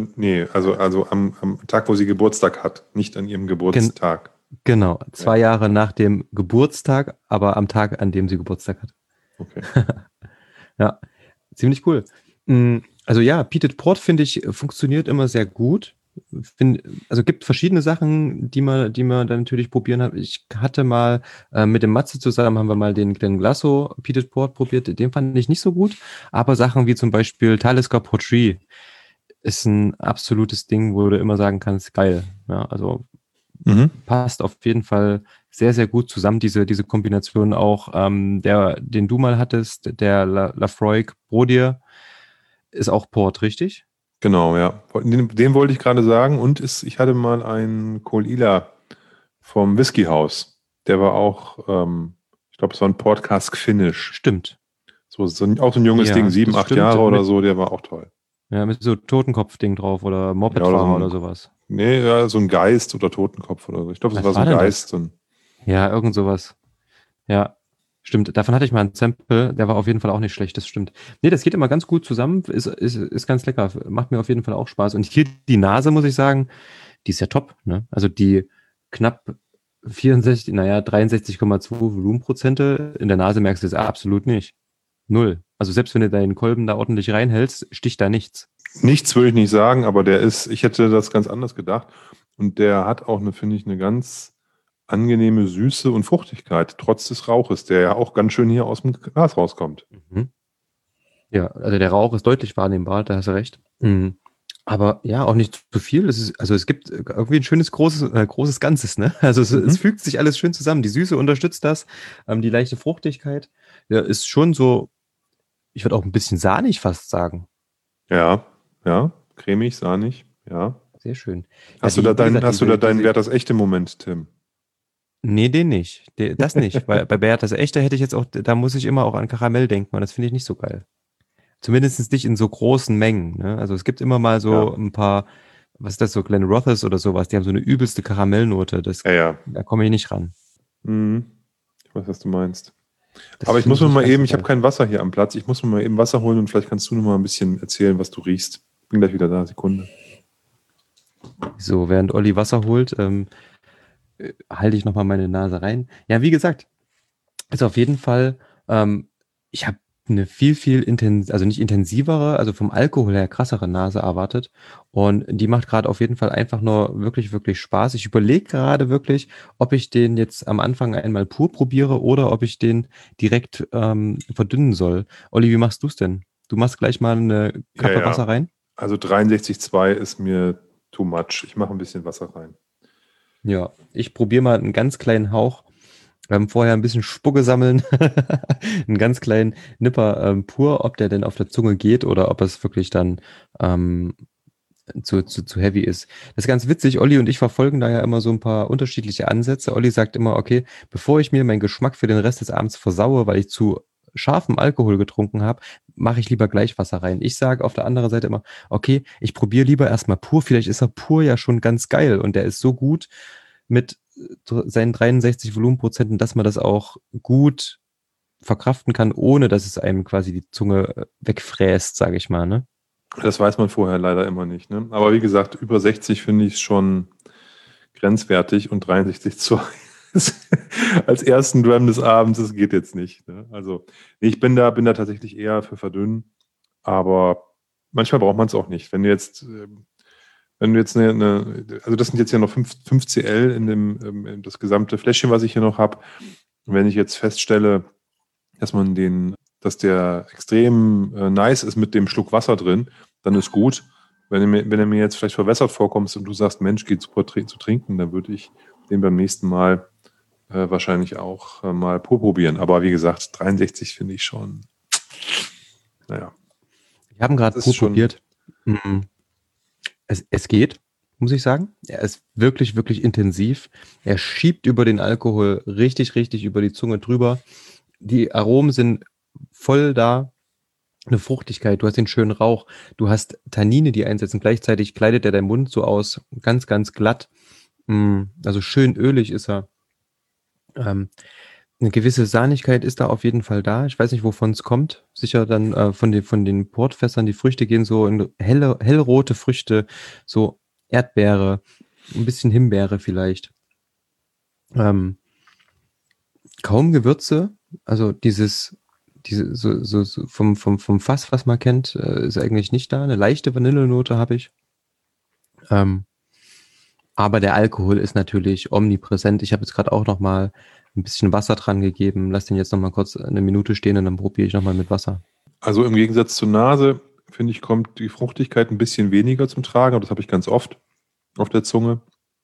S1: am Tag, wo sie Geburtstag hat, nicht an ihrem Geburtstag.
S2: Genau, 2 Jahre nach dem Geburtstag, aber am Tag, an dem sie Geburtstag hat.
S1: Okay.
S2: Ja, ziemlich cool. Also ja, Peated Port, finde ich, funktioniert immer sehr gut. Also gibt verschiedene Sachen, die man dann natürlich probieren hat. Ich hatte mal mit dem Matze zusammen, haben wir mal den Glasso Peated Port probiert. Den fand ich nicht so gut. Aber Sachen wie zum Beispiel Talisker Portree ist ein absolutes Ding, wo du immer sagen kannst, geil. Ja, also passt auf jeden Fall sehr, sehr gut zusammen, diese Kombination auch, den du mal hattest, der Lafroig Brodier, ist auch Port, richtig?
S1: Genau, ja. Den wollte ich gerade sagen. Und ich hatte mal einen Kolila vom Whiskyhaus. Der war auch, ich glaube, es war ein Port Cask Finish.
S2: Stimmt.
S1: Auch so ein junges Ding, 7, 8 Jahre oder so, der war auch toll.
S2: Ja, mit so Totenkopf-Ding drauf oder Mopedfahrer oder sowas.
S1: Nee, ja, so ein Geist oder Totenkopf oder so. Ich glaube, das war so ein Geist.
S2: Ja, irgend sowas. Ja, stimmt. Davon hatte ich mal einen Sample, der war auf jeden Fall auch nicht schlecht, das stimmt. Nee, das geht immer ganz gut zusammen, ist ganz lecker, macht mir auf jeden Fall auch Spaß. Und hier die Nase, muss ich sagen, die ist ja top, ne? Also die knapp 63,2 Volumenprozente in der Nase merkst du es absolut nicht. 0. Also selbst wenn du deinen Kolben da ordentlich reinhältst, sticht da nichts.
S1: Nichts würde ich nicht sagen, aber ich hätte das ganz anders gedacht. Und der hat auch finde ich, eine ganz angenehme Süße und Fruchtigkeit, trotz des Rauches, der ja auch ganz schön hier aus dem Glas rauskommt.
S2: Ja, also der Rauch ist deutlich wahrnehmbar, da hast du recht. Aber ja, auch nicht zu viel. Es gibt irgendwie ein schönes, großes Ganzes, ne? Also es fügt sich alles schön zusammen. Die Süße unterstützt das, die leichte Fruchtigkeit. Ja, ist schon so, ich würde auch ein bisschen sahnig fast sagen.
S1: Ja, cremig, sahnig, ja.
S2: Sehr schön.
S1: Hast du da deinen Wert das echte Moment, Tim?
S2: Nee, den nicht. Das nicht. Weil bei Wert das echte hätte ich jetzt auch, da muss ich immer auch an Karamell denken, und das finde ich nicht so geil. Zumindest nicht in so großen Mengen. Ne? Also es gibt immer mal so ein paar, was ist das, so Glen Rothes oder sowas, die haben so eine übelste Karamellnote. Da komme ich nicht ran.
S1: Ich weiß, was du meinst. Aber ich muss mir mal eben, ich habe kein Wasser hier am Platz, ich muss mir mal eben Wasser holen und vielleicht kannst du noch mal ein bisschen erzählen, was du riechst. Bin gleich wieder da, Sekunde.
S2: So, während Olli Wasser holt, halte ich nochmal meine Nase rein. Ja, wie gesagt, ist auf jeden Fall, ich habe eine viel nicht intensivere, also vom Alkohol her krassere Nase erwartet. Und die macht gerade auf jeden Fall einfach nur wirklich, wirklich Spaß. Ich überlege gerade wirklich, ob ich den jetzt am Anfang einmal pur probiere oder ob ich den direkt verdünnen soll. Olli, wie machst du es denn? Du machst gleich mal eine Kappe Wasser rein?
S1: Also 63,2 ist mir too much. Ich mache ein bisschen Wasser rein.
S2: Ja, ich probiere mal einen ganz kleinen Hauch Vorher ein bisschen Spucke sammeln, einen ganz kleinen Nipper pur, ob der denn auf der Zunge geht oder ob es wirklich dann zu heavy ist. Das ist ganz witzig. Olli und ich verfolgen da ja immer so ein paar unterschiedliche Ansätze. Olli sagt immer, okay, bevor ich mir meinen Geschmack für den Rest des Abends versaue, weil ich zu scharfen Alkohol getrunken habe, mache ich lieber Gleichwasser rein. Ich sage auf der anderen Seite immer, okay, ich probiere lieber erstmal pur. Vielleicht ist er pur ja schon ganz geil und der ist so gut mit seinen 63 Volumenprozenten, dass man das auch gut verkraften kann, ohne dass es einem quasi die Zunge wegfräst, sage ich mal, ne?
S1: Das weiß man vorher leider immer nicht. Ne? Aber wie gesagt, über 60 finde ich schon grenzwertig und 63 als ersten Dram des Abends, das geht jetzt nicht. Ne? Also ich bin da tatsächlich eher für verdünnen, aber manchmal braucht man es auch nicht. Wenn du jetzt also das sind jetzt ja noch 5 CL in das gesamte Fläschchen, was ich hier noch habe. Wenn ich jetzt feststelle, dass der extrem nice ist mit dem Schluck Wasser drin, dann ist gut. Wenn er mir jetzt vielleicht verwässert vorkommst und du sagst, Mensch, geht super zu trinken, dann würde ich den beim nächsten Mal wahrscheinlich auch mal pur probieren. Aber wie gesagt, 63 finde ich schon, naja.
S2: Wir haben gerade pur probiert. Es geht, muss ich sagen. Er ist wirklich, wirklich intensiv. Er schiebt über den Alkohol richtig, richtig über die Zunge drüber. Die Aromen sind voll da. Eine Fruchtigkeit, du hast den schönen Rauch, du hast Tannine, die einsetzen. Gleichzeitig kleidet er deinen Mund so aus, ganz, ganz glatt. Also schön ölig ist er. Eine gewisse Sahnigkeit ist da auf jeden Fall da. Ich weiß nicht, wovon es kommt. Sicher dann von den Portfässern. Die Früchte gehen so in hellrote Früchte, so Erdbeere, ein bisschen Himbeere vielleicht. Kaum Gewürze, also so vom Fass, was man kennt, ist eigentlich nicht da. Eine leichte Vanillenote habe ich. Aber der Alkohol ist natürlich omnipräsent. Ich habe jetzt gerade auch noch mal ein bisschen Wasser dran gegeben. Lass den jetzt noch mal kurz eine Minute stehen und dann probiere ich noch mal mit Wasser.
S1: Also im Gegensatz zur Nase, finde ich, kommt die Fruchtigkeit ein bisschen weniger zum Tragen. Aber das habe ich ganz oft auf der Zunge.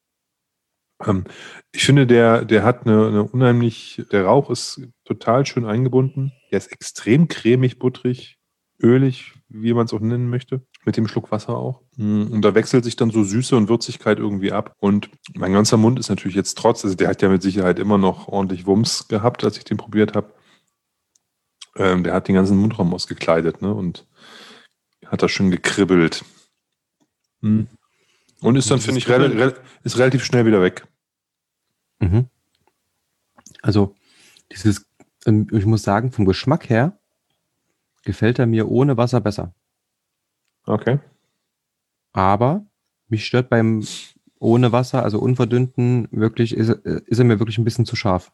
S1: Ich finde, der hat der Rauch ist total schön eingebunden. Der ist extrem cremig, butterig, ölig, wie man es auch nennen möchte. Mit dem Schluck Wasser auch. Und da wechselt sich dann so Süße und Würzigkeit irgendwie ab. Und mein ganzer Mund ist natürlich jetzt also der hat ja mit Sicherheit immer noch ordentlich Wumms gehabt, als ich den probiert habe. Der hat den ganzen Mundraum ausgekleidet, ne? Und hat da schön gekribbelt. Und ist dann, finde ich, ist relativ schnell wieder weg.
S2: Mhm. Also ich muss sagen, vom Geschmack her gefällt er mir ohne Wasser besser.
S1: Okay.
S2: Aber mich stört beim ohne Wasser, also unverdünnten, wirklich, ist er mir wirklich ein bisschen zu scharf.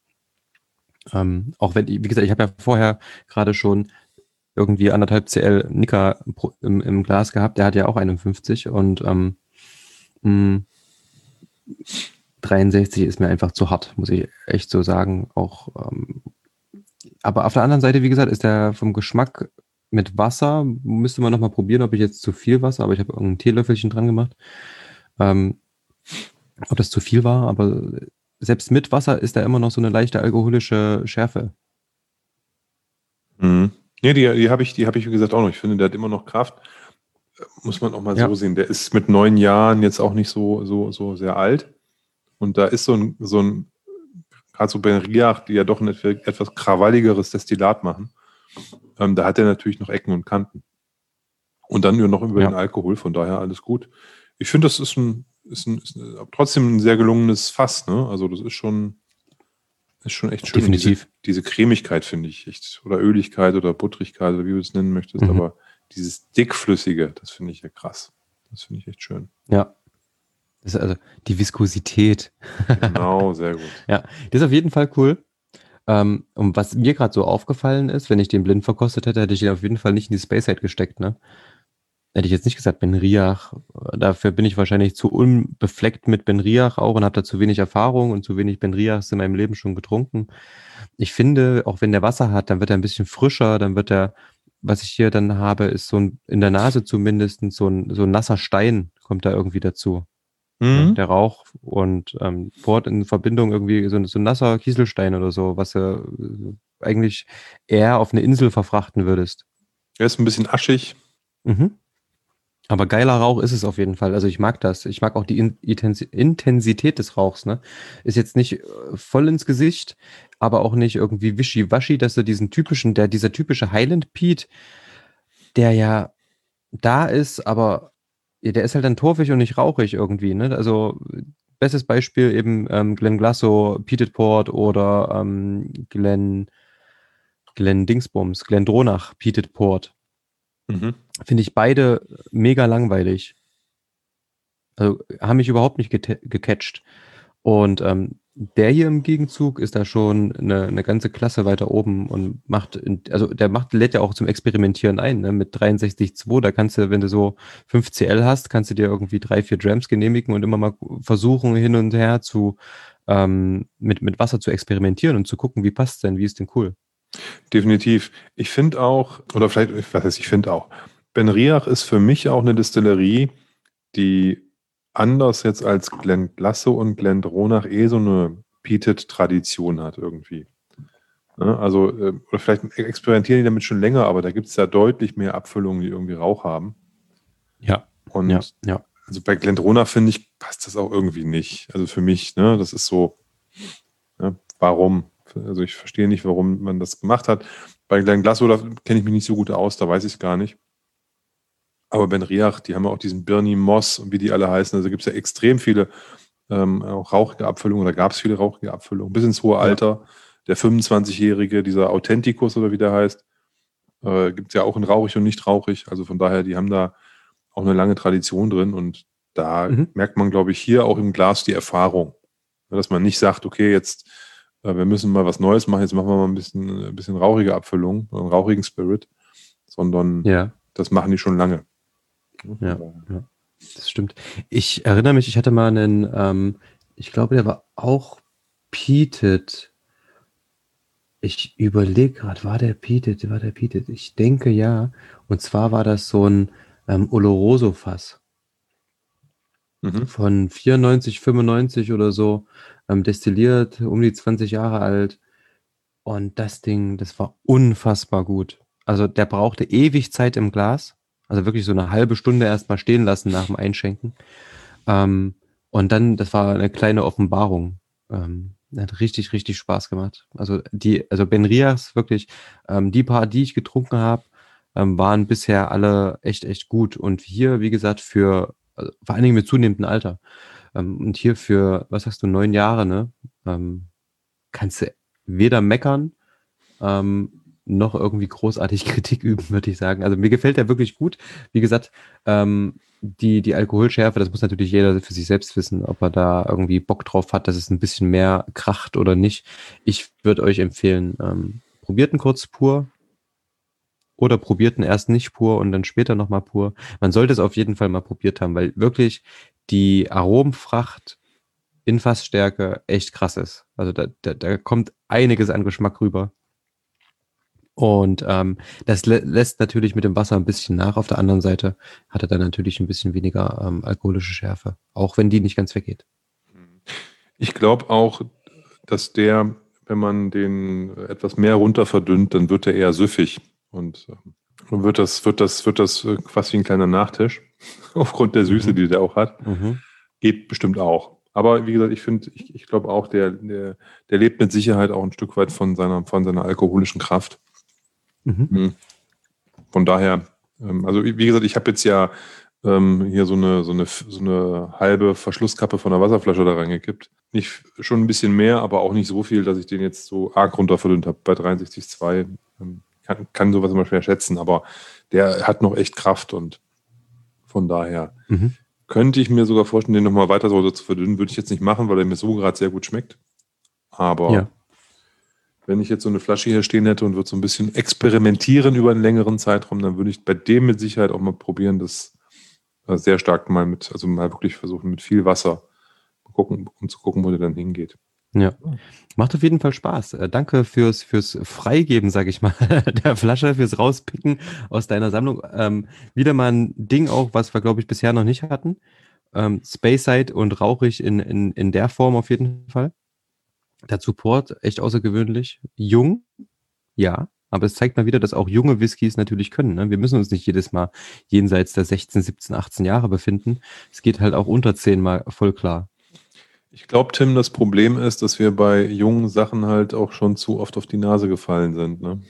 S2: Auch wenn, wie gesagt, ich habe ja vorher gerade schon irgendwie 1,5 CL Nika im Glas gehabt, der hat ja auch 51 und 63 ist mir einfach zu hart, muss ich echt so sagen. Auch, aber auf der anderen Seite, wie gesagt, ist der vom Geschmack mit Wasser, müsste man nochmal probieren, ob ich jetzt zu viel Wasser, aber ich habe irgendein Teelöffelchen dran gemacht. Ob das zu viel war, aber selbst mit Wasser ist da immer noch so eine leichte alkoholische Schärfe.
S1: Mhm. Ja, die habe ich, wie gesagt, auch noch. Ich finde, der hat immer noch Kraft. Muss man auch mal so sehen. Der ist mit 9 Jahren jetzt auch nicht so sehr alt. Und da ist so ein gerade so Benriach, die ja doch ein etwas krawalligeres Destillat machen. Da hat er natürlich noch Ecken und Kanten. Und dann nur noch über den Alkohol, von daher alles gut. Ich finde, das ist trotzdem ein sehr gelungenes Fass, ne? Also das ist schon echt schön.
S2: Definitiv.
S1: Diese Cremigkeit finde ich echt, oder Öligkeit oder Buttrigkeit oder wie du es nennen möchtest, aber dieses Dickflüssige, das finde ich ja krass. Das finde ich echt schön.
S2: Ja. Das ist also die Viskosität.
S1: Genau, sehr gut.
S2: Ja, das ist auf jeden Fall cool. Und was mir gerade so aufgefallen ist, wenn ich den blind verkostet hätte, hätte ich ihn auf jeden Fall nicht in die Speyside gesteckt, ne? Hätte ich jetzt nicht gesagt, Benriach. Dafür bin ich wahrscheinlich zu unbefleckt mit Benriach auch und habe da zu wenig Erfahrung und zu wenig Benriachs in meinem Leben schon getrunken. Ich finde, auch wenn der Wasser hat, dann wird er ein bisschen frischer, dann wird er, was ich hier dann habe, ist so in der Nase zumindest so ein nasser Stein kommt da irgendwie dazu. Ne? Der Rauch und Port in Verbindung irgendwie so ein nasser Kieselstein oder so, was du eigentlich eher auf eine Insel verfrachten würdest.
S1: Er ist ein bisschen aschig.
S2: Mhm. Aber geiler Rauch ist es auf jeden Fall. Also ich mag das. Ich mag auch die Intensität des Rauchs. Ne? Ist jetzt nicht voll ins Gesicht, aber auch nicht irgendwie wischiwaschi, dass du dieser typische Highland Peat, der ja da ist, aber ja, der ist halt dann torfig und nicht rauchig irgendwie. Ne? Also bestes Beispiel eben Glen Glasso, Peated Port oder Glen Dingsbums, Glendronach, Peated Port.
S1: Mhm.
S2: Finde ich beide mega langweilig. Also haben mich überhaupt nicht gecatcht. Und der hier im Gegenzug ist da schon eine ganze Klasse weiter oben und lädt ja auch zum Experimentieren ein, ne? Mit 63,2, da kannst du, wenn du so 5 CL hast, kannst du dir irgendwie 3, 4 Drams genehmigen und immer mal versuchen, hin und her mit Wasser zu experimentieren und zu gucken, wie passt denn, wie ist denn cool.
S1: Definitiv. Ich finde auch, oder vielleicht, was heißt, ich finde auch, Benriach ist für mich auch eine Distillerie, die anders jetzt als Glenglasso und Glendronach so eine Peated-Tradition hat irgendwie. Ne? Also, oder vielleicht experimentieren die damit schon länger, aber da gibt es ja deutlich mehr Abfüllungen, die irgendwie Rauch haben.
S2: Ja.
S1: Und
S2: ja.
S1: also bei Glendronach, finde ich, passt das auch irgendwie nicht. Also für mich, ne, das ist so, ne, warum? Also ich verstehe nicht, warum man das gemacht hat. Bei Glenglasso, da kenne ich mich nicht so gut aus, da weiß ich es gar nicht. Aber Benriach, die haben ja auch diesen Birnie Moss und wie die alle heißen. Also gibt es ja extrem viele auch rauchige Abfüllungen oder gab es viele rauchige Abfüllungen. Bis ins hohe Alter. Der 25-Jährige, dieser Authenticus oder wie der heißt, gibt es ja auch in rauchig und nicht rauchig. Also von daher, die haben da auch eine lange Tradition drin und da merkt man, glaube ich, hier auch im Glas die Erfahrung. Dass man nicht sagt, okay, jetzt wir müssen mal was Neues machen, jetzt machen wir mal ein bisschen rauchige Abfüllung, einen rauchigen Spirit, sondern das machen die schon lange.
S2: Ja, das stimmt. Ich erinnere mich, ich hatte mal einen, ich glaube, der war auch peated. Ich überlege gerade, war der peated? Ich denke ja. Und zwar war das so ein Oloroso-Fass von 94, 95 oder so, destilliert, um die 20 Jahre alt. Und das Ding, das war unfassbar gut. Also der brauchte ewig Zeit im Glas. Also wirklich so eine halbe Stunde erst mal stehen lassen nach dem Einschenken. Und dann, das war eine kleine Offenbarung. Hat richtig, richtig Spaß gemacht. Also Benriachs wirklich, die paar, die ich getrunken habe, waren bisher alle echt, echt gut. Und hier, wie gesagt, vor allen Dingen mit zunehmendem Alter. Und hier für, was sagst du, 9 Jahre, ne? Kannst du weder meckern, noch irgendwie großartig Kritik üben, würde ich sagen. Also mir gefällt der wirklich gut. Wie gesagt, die Alkoholschärfe, das muss natürlich jeder für sich selbst wissen, ob er da irgendwie Bock drauf hat, dass es ein bisschen mehr kracht oder nicht. Ich würde euch empfehlen, probiert ihn kurz pur oder probiert ihn erst nicht pur und dann später nochmal pur. Man sollte es auf jeden Fall mal probiert haben, weil wirklich die Aromenfracht in Fassstärke echt krass ist. Also da kommt einiges an Geschmack rüber. Und das lässt natürlich mit dem Wasser ein bisschen nach. Auf der anderen Seite hat er dann natürlich ein bisschen weniger alkoholische Schärfe, auch wenn die nicht ganz weggeht.
S1: Ich glaube auch, dass wenn man den etwas mehr runter verdünnt, dann wird er eher süffig und dann wird das fast wie ein kleiner Nachtisch aufgrund der Süße, die der auch hat. Geht bestimmt auch. Aber wie gesagt, ich glaube auch, der lebt mit Sicherheit auch ein Stück weit von seiner alkoholischen Kraft. Von daher, also wie gesagt, ich habe jetzt ja hier so eine halbe Verschlusskappe von der Wasserflasche da reingekippt. Nicht schon ein bisschen mehr, aber auch nicht so viel, dass ich den jetzt so arg runter verdünnt habe. Bei 63,2 kann sowas immer schwer schätzen, aber der hat noch echt Kraft und von daher könnte ich mir sogar vorstellen, den nochmal weiter so zu verdünnen. Würde ich jetzt nicht machen, weil er mir so gerade sehr gut schmeckt. Aber wenn ich jetzt so eine Flasche hier stehen hätte und würde so ein bisschen experimentieren über einen längeren Zeitraum, dann würde ich bei dem mit Sicherheit auch mal probieren, das sehr stark mal wirklich versuchen mit viel Wasser gucken, um zu gucken, wo der dann hingeht.
S2: Ja, macht auf jeden Fall Spaß. Danke fürs Freigeben, sag ich mal, der Flasche, fürs Rauspicken aus deiner Sammlung. Wieder mal ein Ding auch, was wir, glaube ich, bisher noch nicht hatten. Speyside und rauchig in der Form auf jeden Fall. Dazu Port, echt außergewöhnlich. Jung, ja, aber es zeigt mal wieder, dass auch junge Whiskys natürlich können. Ne? Wir müssen uns nicht jedes Mal jenseits der 16, 17, 18 Jahre befinden. Es geht halt auch unter 10 mal voll klar.
S1: Ich glaube, Tim, das Problem ist, dass wir bei jungen Sachen halt auch schon zu oft auf die Nase gefallen sind. Ne?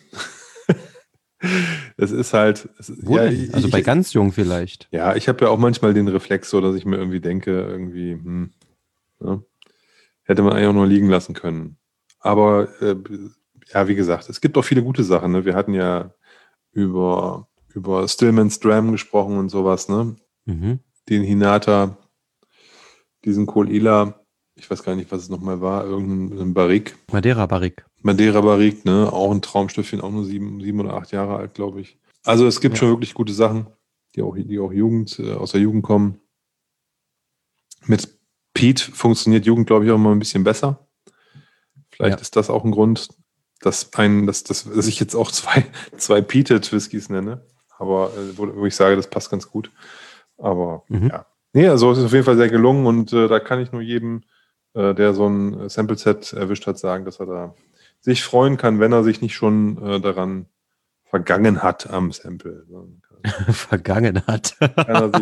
S1: Es ist halt.
S2: Wo denn? Also bei ganz jung vielleicht.
S1: Ja, ich habe ja auch manchmal den Reflex, so dass ich mir irgendwie denke, ne? Hätte man eigentlich auch nur liegen lassen können. Aber ja, wie gesagt, es gibt auch viele gute Sachen. Ne? Wir hatten ja über Stillman's Dram gesprochen und sowas, ne?
S2: Mhm.
S1: Den Hinata, diesen Kohl Ila, ich weiß gar nicht, was es nochmal war, irgendein Barrique.
S2: Madeira Barrique,
S1: ne? Auch ein Traumstöffchen, auch nur 7 oder 8 Jahre alt, glaube ich. Also es gibt schon wirklich gute Sachen, die auch aus der Jugend kommen. Mit Pete funktioniert Jugend, glaube ich, auch mal ein bisschen besser. Vielleicht ist das auch ein Grund, dass ich jetzt auch zwei Peated Whiskys nenne. Aber wo ich sage, das passt ganz gut. Aber ja. Nee, also es ist auf jeden Fall sehr gelungen und da kann ich nur jedem, der so ein Sample-Set erwischt hat, sagen, dass er da sich freuen kann, wenn er sich nicht schon daran vergangen hat am Sample.
S2: vergangen hat.
S1: Kann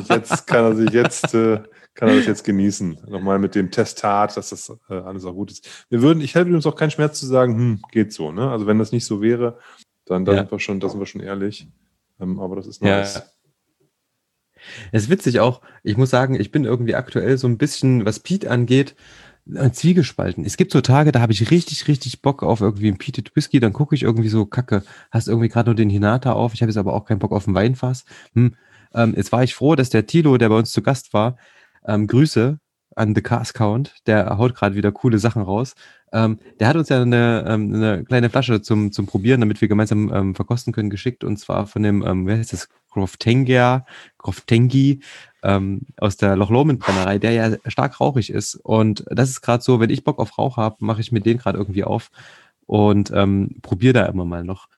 S1: er das jetzt genießen. Nochmal mit dem Testat, dass das alles auch gut ist. Ich hätte uns auch keinen Schmerz zu sagen, geht so, ne? Also wenn das nicht so wäre, dann sind wir schon ehrlich. Aber das ist nice.
S2: Ja. Es ist witzig auch, ich muss sagen, ich bin irgendwie aktuell so ein bisschen, was Pete angeht, zwiegespalten. Es gibt so Tage, da habe ich richtig, richtig Bock auf irgendwie einen Peated Whisky, dann gucke ich irgendwie so, Kacke, hast irgendwie gerade nur den Hinata auf, ich habe jetzt aber auch keinen Bock auf ein Weinfass. Jetzt war ich froh, dass der Thilo, der bei uns zu Gast war, Grüße an The Cask Count, der haut gerade wieder coole Sachen raus. Der hat uns ja eine kleine Flasche zum Probieren, damit wir gemeinsam verkosten können, geschickt, und zwar von dem, wer heißt das, Groftengi, aus der Loch Lomond Brennerei, der ja stark rauchig ist. Und das ist gerade so, wenn ich Bock auf Rauch habe, mache ich mir den gerade irgendwie auf und probiere da immer mal noch.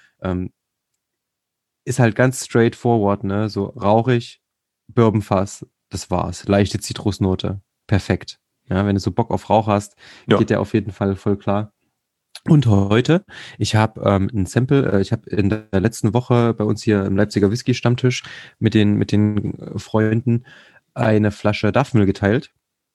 S2: Ist halt ganz straightforward, ne? So rauchig, Bourbonfass, das war's. Leichte Zitrusnote. Perfekt. Ja, wenn du so Bock auf Rauch hast, geht der auf jeden Fall voll klar. Und heute, ich habe ein Sample, ich habe in der letzten Woche bei uns hier im Leipziger Whisky-Stammtisch mit den Freunden eine Flasche Duffmüll geteilt.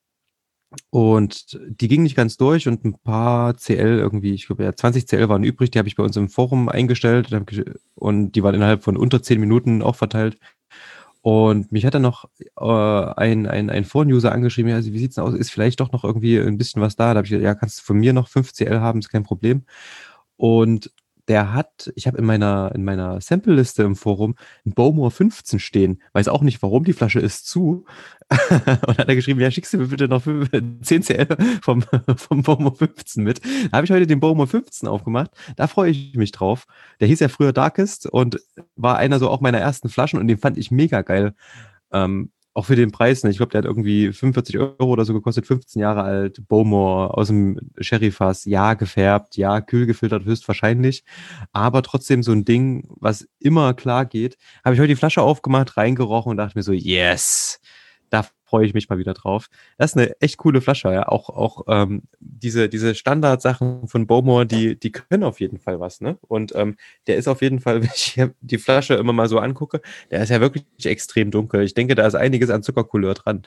S2: Und die ging nicht ganz durch und ein paar CL irgendwie, ich glaube ja 20 CL waren übrig, die habe ich bei uns im Forum eingestellt und die waren innerhalb von unter 10 Minuten auch verteilt. Und mich hat dann noch ein Phone-User angeschrieben, ja, also wie sieht's denn aus? Ist vielleicht doch noch irgendwie ein bisschen was da? Da habe ich gesagt, ja, kannst du von mir noch 5 CL haben, ist kein Problem. Und ich habe in meiner Sample-Liste im Forum ein Bowmore 15 stehen. Weiß auch nicht warum, die Flasche ist zu. Und hat er geschrieben, ja, schickst du mir bitte noch 10 CL vom Bowmore 15 mit. Da habe ich heute den Bowmore 15 aufgemacht. Da freue ich mich drauf. Der hieß ja früher Darkest und war einer so auch meiner ersten Flaschen und den fand ich mega geil. Auch für den Preis, ne? Ich glaube, der hat irgendwie 45 Euro oder so gekostet, 15 Jahre alt, Bowmore aus dem Sherryfass, ja, gefärbt, ja, kühl gefiltert, höchstwahrscheinlich, aber trotzdem so ein Ding, was immer klar geht. Habe ich heute die Flasche aufgemacht, reingerochen und dachte mir so, yes, da freue ich mich mal wieder drauf. Das ist eine echt coole Flasche, ja. Auch diese Standardsachen von Bowmore, die können auf jeden Fall was, ne? Und der ist auf jeden Fall, wenn ich die Flasche immer mal so angucke, der ist ja wirklich extrem dunkel. Ich denke, da ist einiges an Zuckercouleur dran.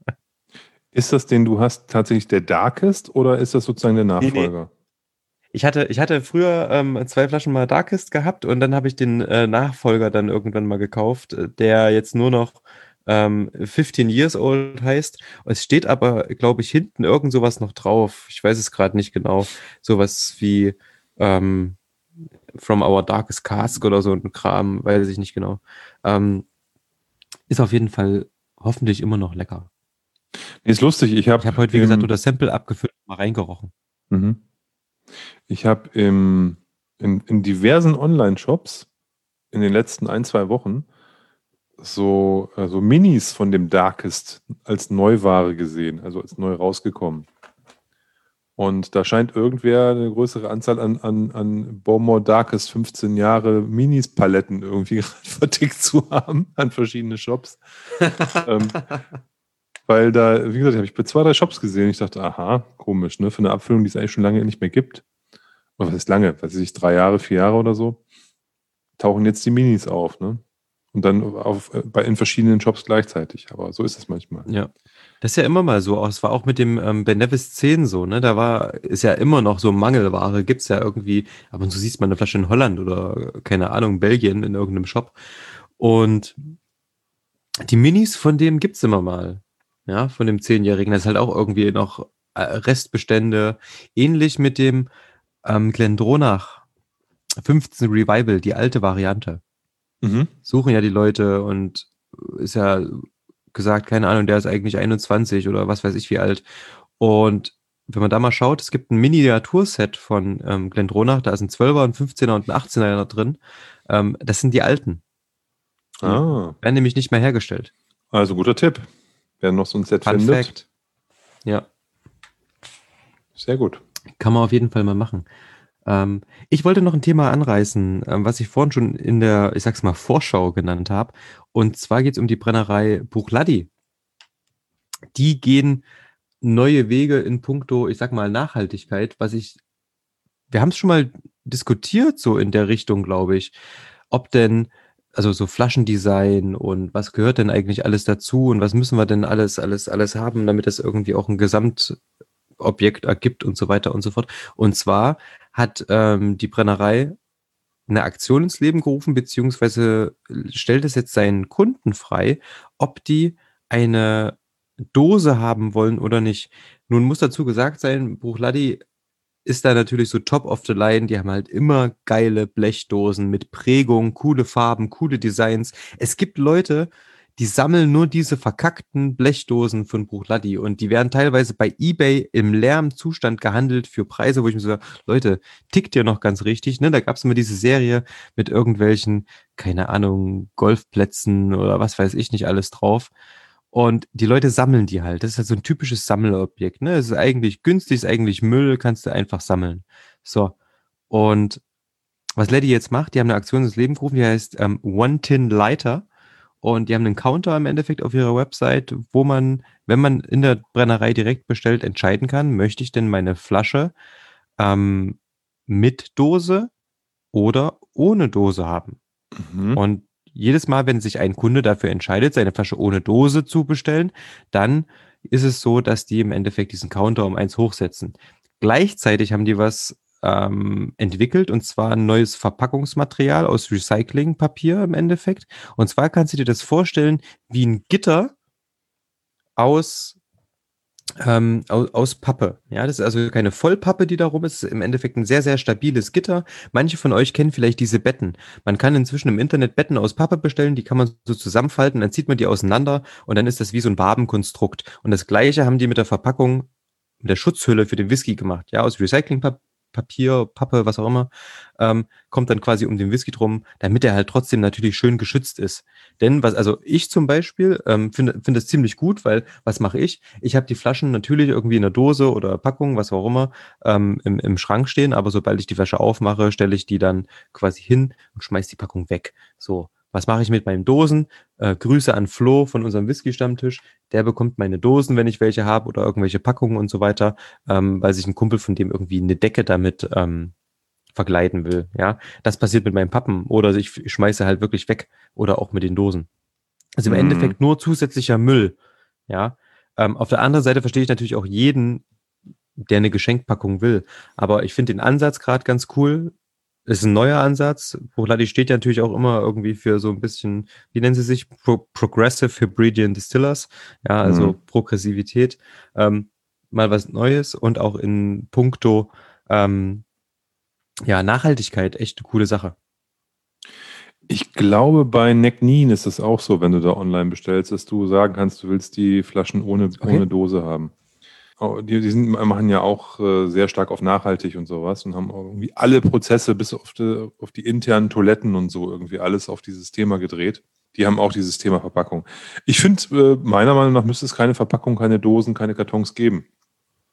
S1: Ist das, den du hast, tatsächlich der Darkest oder ist das sozusagen der Nachfolger?
S2: Nee. Ich hatte früher 2 Flaschen mal Darkest gehabt und dann habe ich den Nachfolger dann irgendwann mal gekauft, der jetzt nur noch 15 Years Old heißt. Es steht aber, glaube ich, hinten irgend sowas noch drauf. Ich weiß es gerade nicht genau. Sowas wie From Our Darkest Cask oder so ein Kram, weiß ich nicht genau. Ist auf jeden Fall hoffentlich immer noch lecker.
S1: Ist lustig, ich habe
S2: heute, wie gesagt, nur das Sample abgefüllt und mal reingerochen.
S1: Ich habe in diversen Online-Shops in den letzten 1-2 Wochen so Minis von dem Darkest als Neuware gesehen, also als neu rausgekommen. Und da scheint irgendwer eine größere Anzahl an Bowmore Darkest 15 Jahre Minis-Paletten irgendwie gerade vertickt zu haben an verschiedene Shops. Weil da, wie gesagt, habe ich bei 2, 3 Shops gesehen. Ich dachte, aha, komisch, ne? Für eine Abfüllung, die es eigentlich schon lange nicht mehr gibt. Oder was ist lange? Weiß ich nicht, 3 Jahre, 4 Jahre oder so. Tauchen jetzt die Minis auf, ne? Und dann in verschiedenen Shops gleichzeitig. Aber so ist es manchmal.
S2: Ja. Das ist ja immer mal so. Es war auch mit dem Benevis 10 so, ne? Ist ja immer noch so Mangelware. Gibt's ja irgendwie, ab und zu siehst man eine Flasche in Holland oder, keine Ahnung, Belgien in irgendeinem Shop. Und die Minis von dem gibt's immer mal. Ja, von dem 10-Jährigen. Das ist halt auch irgendwie noch Restbestände. Ähnlich mit dem Glendronach 15 Revival, die alte Variante.
S1: Mhm.
S2: Suchen ja die Leute und ist ja gesagt, keine Ahnung, der ist eigentlich 21 oder was weiß ich wie alt. Und wenn man da mal schaut, es gibt ein Miniaturset von Glendronach, da ist ein 12er, ein 15er und ein 18er drin. Das sind die alten. Die werden nämlich nicht mehr hergestellt.
S1: Also guter Tipp. Wer noch so ein Set
S2: Fun
S1: findet.
S2: Fact. Ja.
S1: Sehr gut.
S2: Kann man auf jeden Fall mal machen. Ich wollte noch ein Thema anreißen, was ich vorhin schon in der, ich sag's mal, Vorschau genannt habe. Und zwar geht es um die Brennerei Bruichladdich. Die gehen neue Wege in puncto, ich sag mal, Nachhaltigkeit, wir haben es schon mal diskutiert, so in der Richtung, glaube ich, ob denn, also so Flaschendesign und was gehört denn eigentlich alles dazu und was müssen wir denn alles haben, damit das irgendwie auch ein Gesamtobjekt ergibt und so weiter und so fort. Und zwar hat die Brennerei eine Aktion ins Leben gerufen, beziehungsweise stellt es jetzt seinen Kunden frei, ob die eine Dose haben wollen oder nicht. Nun muss dazu gesagt sein, Bruichladdich ist da natürlich so top of the line. Die haben halt immer geile Blechdosen mit Prägung, coole Farben, coole Designs. Es gibt Leute, die sammeln nur diese verkackten Blechdosen von Bruichladdich und die werden teilweise bei eBay im leeren Zustand gehandelt für Preise, wo ich mir so sage, Leute, tickt ihr noch ganz richtig, ne? Da gab es immer diese Serie mit irgendwelchen, keine Ahnung, Golfplätzen oder was weiß ich nicht alles drauf. Und die Leute sammeln die halt. Das ist halt so ein typisches Sammelobjekt, ne? Es ist eigentlich günstig, ist eigentlich Müll, kannst du einfach sammeln. So. Und was Laddy jetzt macht, die haben eine Aktion ins Leben gerufen, die heißt One Tin Lighter. Und die haben einen Counter im Endeffekt auf ihrer Website, wo man, wenn man in der Brennerei direkt bestellt, entscheiden kann, möchte ich denn meine Flasche mit Dose oder ohne Dose haben.
S1: Mhm.
S2: Und jedes Mal, wenn sich ein Kunde dafür entscheidet, seine Flasche ohne Dose zu bestellen, dann ist es so, dass die im Endeffekt diesen Counter um 1 hochsetzen. Gleichzeitig haben die was entwickelt, und zwar ein neues Verpackungsmaterial aus Recyclingpapier im Endeffekt. Und zwar kannst du dir das vorstellen wie ein Gitter aus Pappe. Ja, das ist also keine Vollpappe, die da rum ist. Es ist im Endeffekt ein sehr, sehr stabiles Gitter. Manche von euch kennen vielleicht diese Betten. Man kann inzwischen im Internet Betten aus Pappe bestellen, die kann man so zusammenfalten, dann zieht man die auseinander und dann ist das wie so ein Wabenkonstrukt. Und das Gleiche haben die mit der Verpackung, mit der Schutzhülle für den Whisky gemacht. Ja, aus Recyclingpapier, Pappe, was auch immer, kommt dann quasi um den Whisky drum, damit er halt trotzdem natürlich schön geschützt ist. Denn also ich zum Beispiel finde das ziemlich gut, weil was mache ich? Ich habe die Flaschen natürlich irgendwie in der Dose oder Packung, was auch immer, im Schrank stehen, aber sobald ich die Flasche aufmache, stelle ich die dann quasi hin und schmeiß die Packung weg. So. Was mache ich mit meinen Dosen? Grüße an Flo von unserem Whisky-Stammtisch. Der bekommt meine Dosen, wenn ich welche habe, oder irgendwelche Packungen und so weiter, weil sich ein Kumpel von dem irgendwie eine Decke damit verkleiden will. Ja, das passiert mit meinen Pappen. Oder ich schmeiße halt wirklich weg. Oder auch mit den Dosen. Also im Endeffekt nur zusätzlicher Müll. Ja. Auf der anderen Seite verstehe ich natürlich auch jeden, der eine Geschenkpackung will. Aber ich finde den Ansatz gerade ganz cool. Ist ein neuer Ansatz. Bruichladdich steht ja natürlich auch immer irgendwie für so ein bisschen, wie nennen sie sich? Progressive Hebridean Distillers. Ja, also Progressivität. Mal was Neues und auch in puncto Nachhaltigkeit echt eine coole Sache.
S1: Ich glaube, bei Necknien ist es auch so, wenn du da online bestellst, dass du sagen kannst, du willst die Flaschen ohne Dose haben. Machen ja auch sehr stark auf nachhaltig und sowas und haben irgendwie alle Prozesse bis auf die internen Toiletten und so irgendwie alles auf dieses Thema gedreht. Die haben auch dieses Thema Verpackung. Ich finde, meiner Meinung nach müsste es keine Verpackung, keine Dosen, keine Kartons geben.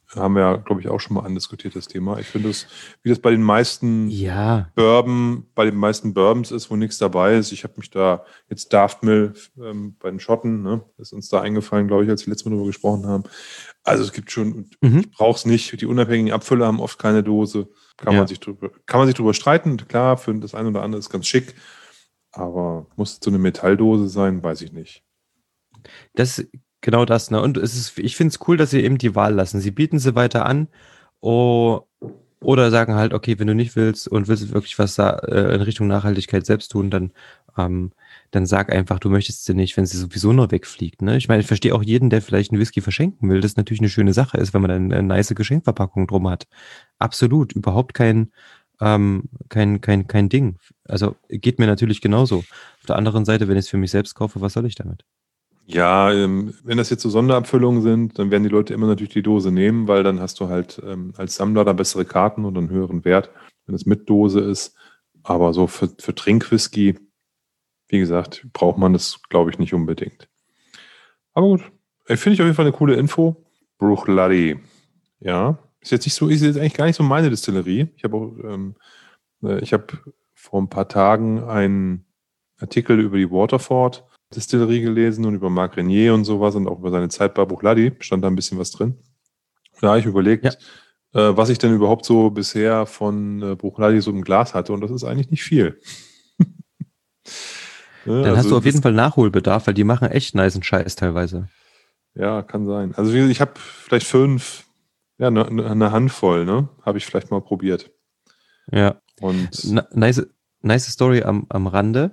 S1: Haben wir ja, glaube ich, auch schon mal andiskutiert, das Thema. Ich finde es, wie das bei den meisten
S2: Ja.
S1: Bourbons ist, wo nichts dabei ist. Ich habe mich da jetzt Daftmill bei den Schotten, ne, ist uns da eingefallen, glaube ich, als wir letztes Mal darüber gesprochen haben. Also es gibt schon, ich brauche es nicht. Die unabhängigen Abfüller haben oft keine Dose. Kann man sich drüber streiten. Klar, für das eine oder andere ist ganz schick. Aber muss es so eine Metalldose sein? Weiß ich nicht.
S2: Das genau das, ne? Und ich finde es cool, dass sie eben die Wahl lassen. Sie bieten sie weiter an, oder sagen halt, okay, wenn du nicht willst und willst wirklich was in Richtung Nachhaltigkeit selbst tun, dann sag einfach, du möchtest sie nicht, wenn sie sowieso nur wegfliegt, ne? Ich meine, ich verstehe auch jeden, der vielleicht einen Whisky verschenken will, das natürlich eine schöne Sache ist, wenn man dann eine nice Geschenkverpackung drum hat. Absolut, überhaupt kein Ding. Also geht mir natürlich genauso. Auf der anderen Seite, wenn ich es für mich selbst kaufe, was soll ich damit?
S1: Ja, wenn das jetzt so Sonderabfüllungen sind, dann werden die Leute immer natürlich die Dose nehmen, weil dann hast du halt als Sammler da bessere Karten und einen höheren Wert, wenn es mit Dose ist. Aber so für Trinkwhisky, wie gesagt, braucht man das, glaube ich, nicht unbedingt. Aber gut, finde ich auf jeden Fall eine coole Info. Bruichladdich. Ja, ist jetzt eigentlich gar nicht so meine Distillerie. Ich habe vor ein paar Tagen einen Artikel über die Waterford Distillerie gelesen und über Marc Renier und sowas und auch über seine Zeit bei Bruichladdich. Stand da ein bisschen was drin. Da habe ich überlegt, was ich denn überhaupt so bisher von Bruichladdich so im Glas hatte, und das ist eigentlich nicht viel.
S2: Dann hast du auf jeden Fall Nachholbedarf, weil die machen echt nicen Scheiß teilweise.
S1: Ja, kann sein. Also ich habe vielleicht 5, eine Handvoll, ne? Habe ich vielleicht mal probiert.
S2: Ja.
S1: Und
S2: nice Story am Rande.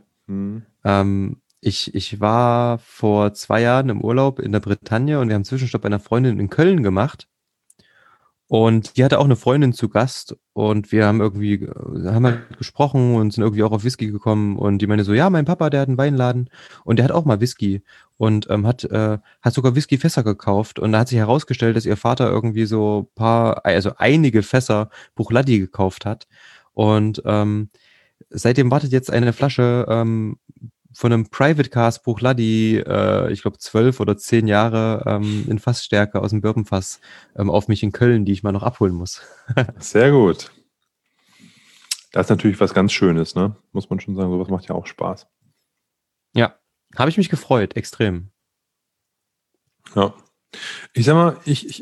S2: Ich war vor 2 Jahren im Urlaub in der Bretagne und wir haben einen Zwischenstopp bei einer Freundin in Köln gemacht. Und die hatte auch eine Freundin zu Gast und wir haben halt gesprochen und sind irgendwie auch auf Whisky gekommen und die meinte so, ja, mein Papa, der hat einen Weinladen und der hat auch mal Whisky und hat sogar Whiskyfässer gekauft und da hat sich herausgestellt, dass ihr Vater irgendwie so einige Fässer Bruichladdich gekauft hat und seitdem wartet jetzt eine Flasche von einem Private Cask Bruichladdich, ich glaube 12 oder 10 Jahre in Fassstärke aus dem Bourbonfass auf mich in Köln, die ich mal noch abholen muss.
S1: Sehr gut. Das ist natürlich was ganz Schönes, ne? Muss man schon sagen, sowas macht ja auch Spaß.
S2: Ja, habe ich mich gefreut, extrem.
S1: Ja. Ich sag mal, ich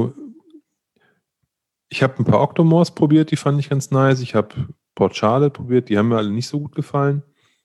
S1: habe ein paar Octomores probiert, die fand ich ganz nice. Ich habe Port Charlotte probiert, die haben mir alle nicht so gut gefallen.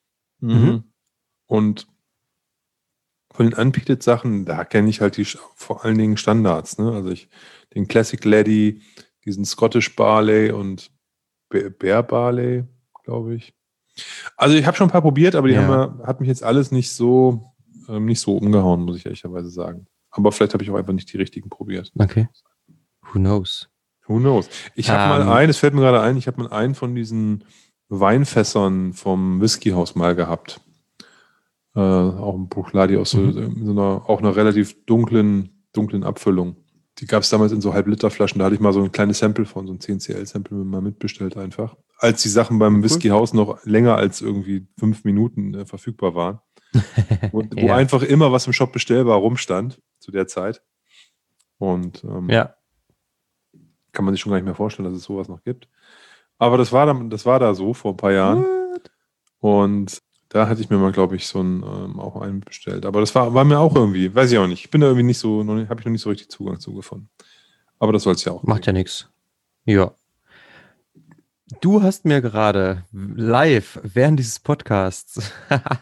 S1: Und von den Unpeated Sachen, da kenne ich halt vor allen Dingen Standards, ne? Also den Classic Laddie, diesen Scottish Barley und Bear Barley, glaube ich. Also ich habe schon ein paar probiert, aber hat mich jetzt alles nicht so umgehauen, muss ich ehrlicherweise sagen. Aber vielleicht habe ich auch einfach nicht die richtigen probiert.
S2: Okay. Who knows?
S1: Ich habe mal es fällt mir gerade ein, ich habe mal einen von diesen Weinfässern vom Whiskyhaus mal gehabt. Auch ein Bruichladdich aus so einer relativ dunklen Abfüllung. Die gab es damals in so Halb-Liter-Flaschen. Da hatte ich mal so ein kleines Sample von, so ein 10cl-Sample mal mitbestellt einfach. Als die Sachen beim Whiskyhaus noch länger als irgendwie 5 Minuten verfügbar waren. Wo einfach immer was im Shop bestellbar rumstand zu der Zeit. Und kann man sich schon gar nicht mehr vorstellen, dass es sowas noch gibt. Aber das war da so vor ein paar Jahren. What? Und da hatte ich mir mal, glaube ich, auch einen bestellt. Aber das war mir auch irgendwie, weiß ich auch nicht. Ich bin da irgendwie habe ich noch nicht so richtig Zugang zu gefunden. Aber das soll es ja auch.
S2: Macht ja nichts. Ja. Du hast mir gerade live während dieses Podcasts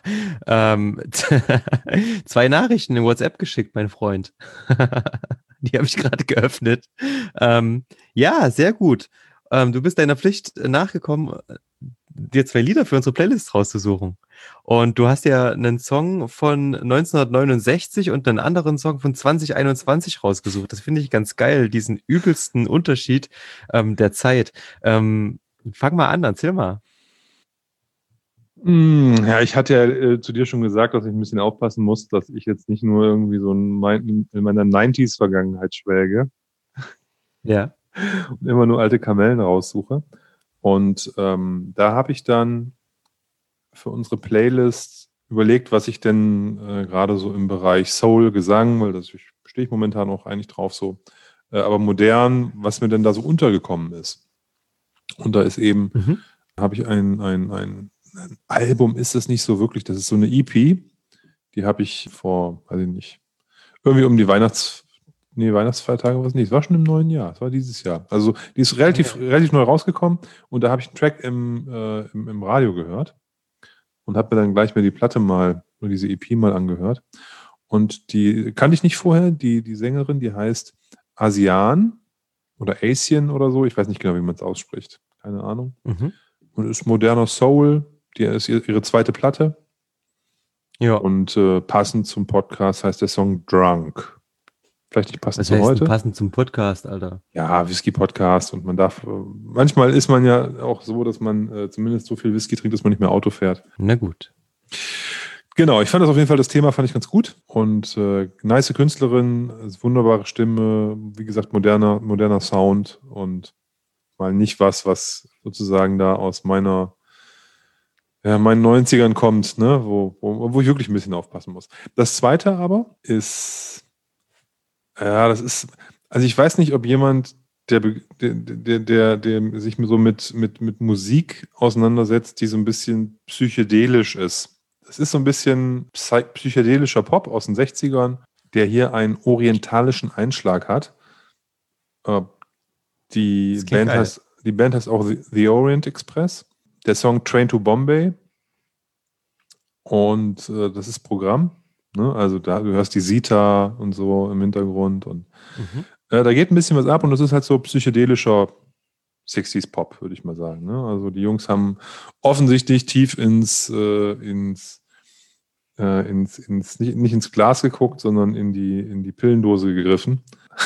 S2: 2 Nachrichten in WhatsApp geschickt, mein Freund. Die habe ich gerade geöffnet. Ja, sehr gut. Du bist deiner Pflicht nachgekommen, dir 2 Lieder für unsere Playlist rauszusuchen. Und du hast ja einen Song von 1969 und einen anderen Song von 2021 rausgesucht. Das finde ich ganz geil, diesen übelsten Unterschied der Zeit. Fang mal an, erzähl mal.
S1: Ja, ich hatte ja zu dir schon gesagt, dass ich ein bisschen aufpassen muss, dass ich jetzt nicht nur irgendwie so in meiner 90s-Vergangenheit schwelge.
S2: Ja.
S1: Und immer nur alte Kamellen raussuche. Und da habe ich dann für unsere Playlist überlegt, was ich denn gerade so im Bereich Soul, Gesang, weil das stehe ich momentan auch eigentlich drauf, so aber modern, was mir denn da so untergekommen ist. Und da ist eben, habe ich ein Album, ist das nicht so wirklich, das ist so eine EP, die habe ich vor, weiß ich nicht, irgendwie um die Weihnachtsfeiertage war es nicht, es war schon im neuen Jahr, es war dieses Jahr. Also die ist relativ neu rausgekommen und da habe ich einen Track im Radio gehört und habe mir dann gleich die Platte mal, oder diese EP mal angehört. Und die kannte ich nicht vorher, die Sängerin, die heißt Asian oder Asian oder so, ich weiß nicht genau, wie man es ausspricht, keine Ahnung. Und ist moderner Soul, die ist ihre zweite Platte.
S2: Ja.
S1: Und passend zum Podcast heißt der Song Drunk. Vielleicht nicht passend zu heute.
S2: Passend zum Podcast, Alter.
S1: Ja, Whisky-Podcast und man darf, manchmal ist man ja auch so, dass man zumindest so viel Whisky trinkt, dass man nicht mehr Auto fährt.
S2: Na gut.
S1: Genau, ich fand das auf jeden Fall, das Thema fand ich ganz gut und nice Künstlerin, wunderbare Stimme, wie gesagt, moderner Sound und mal nicht was sozusagen da aus meinen 90ern kommt, ne, wo ich wirklich ein bisschen aufpassen muss. Das zweite aber ist, das ist, also ich weiß nicht, ob jemand, der sich so mit Musik auseinandersetzt, die so ein bisschen psychedelisch ist. Es ist so ein bisschen psychedelischer Pop aus den 60ern, der hier einen orientalischen Einschlag hat. Die Band heißt auch The Orient Express. Der Song Train to Bombay. Und das ist Programm. Ne? Also du hörst die Sita und so im Hintergrund. Und da geht ein bisschen was ab und das ist halt so psychedelischer 60s Pop, würde ich mal sagen. Ne? Also die Jungs haben offensichtlich tief nicht ins Glas geguckt, sondern in die Pillendose gegriffen.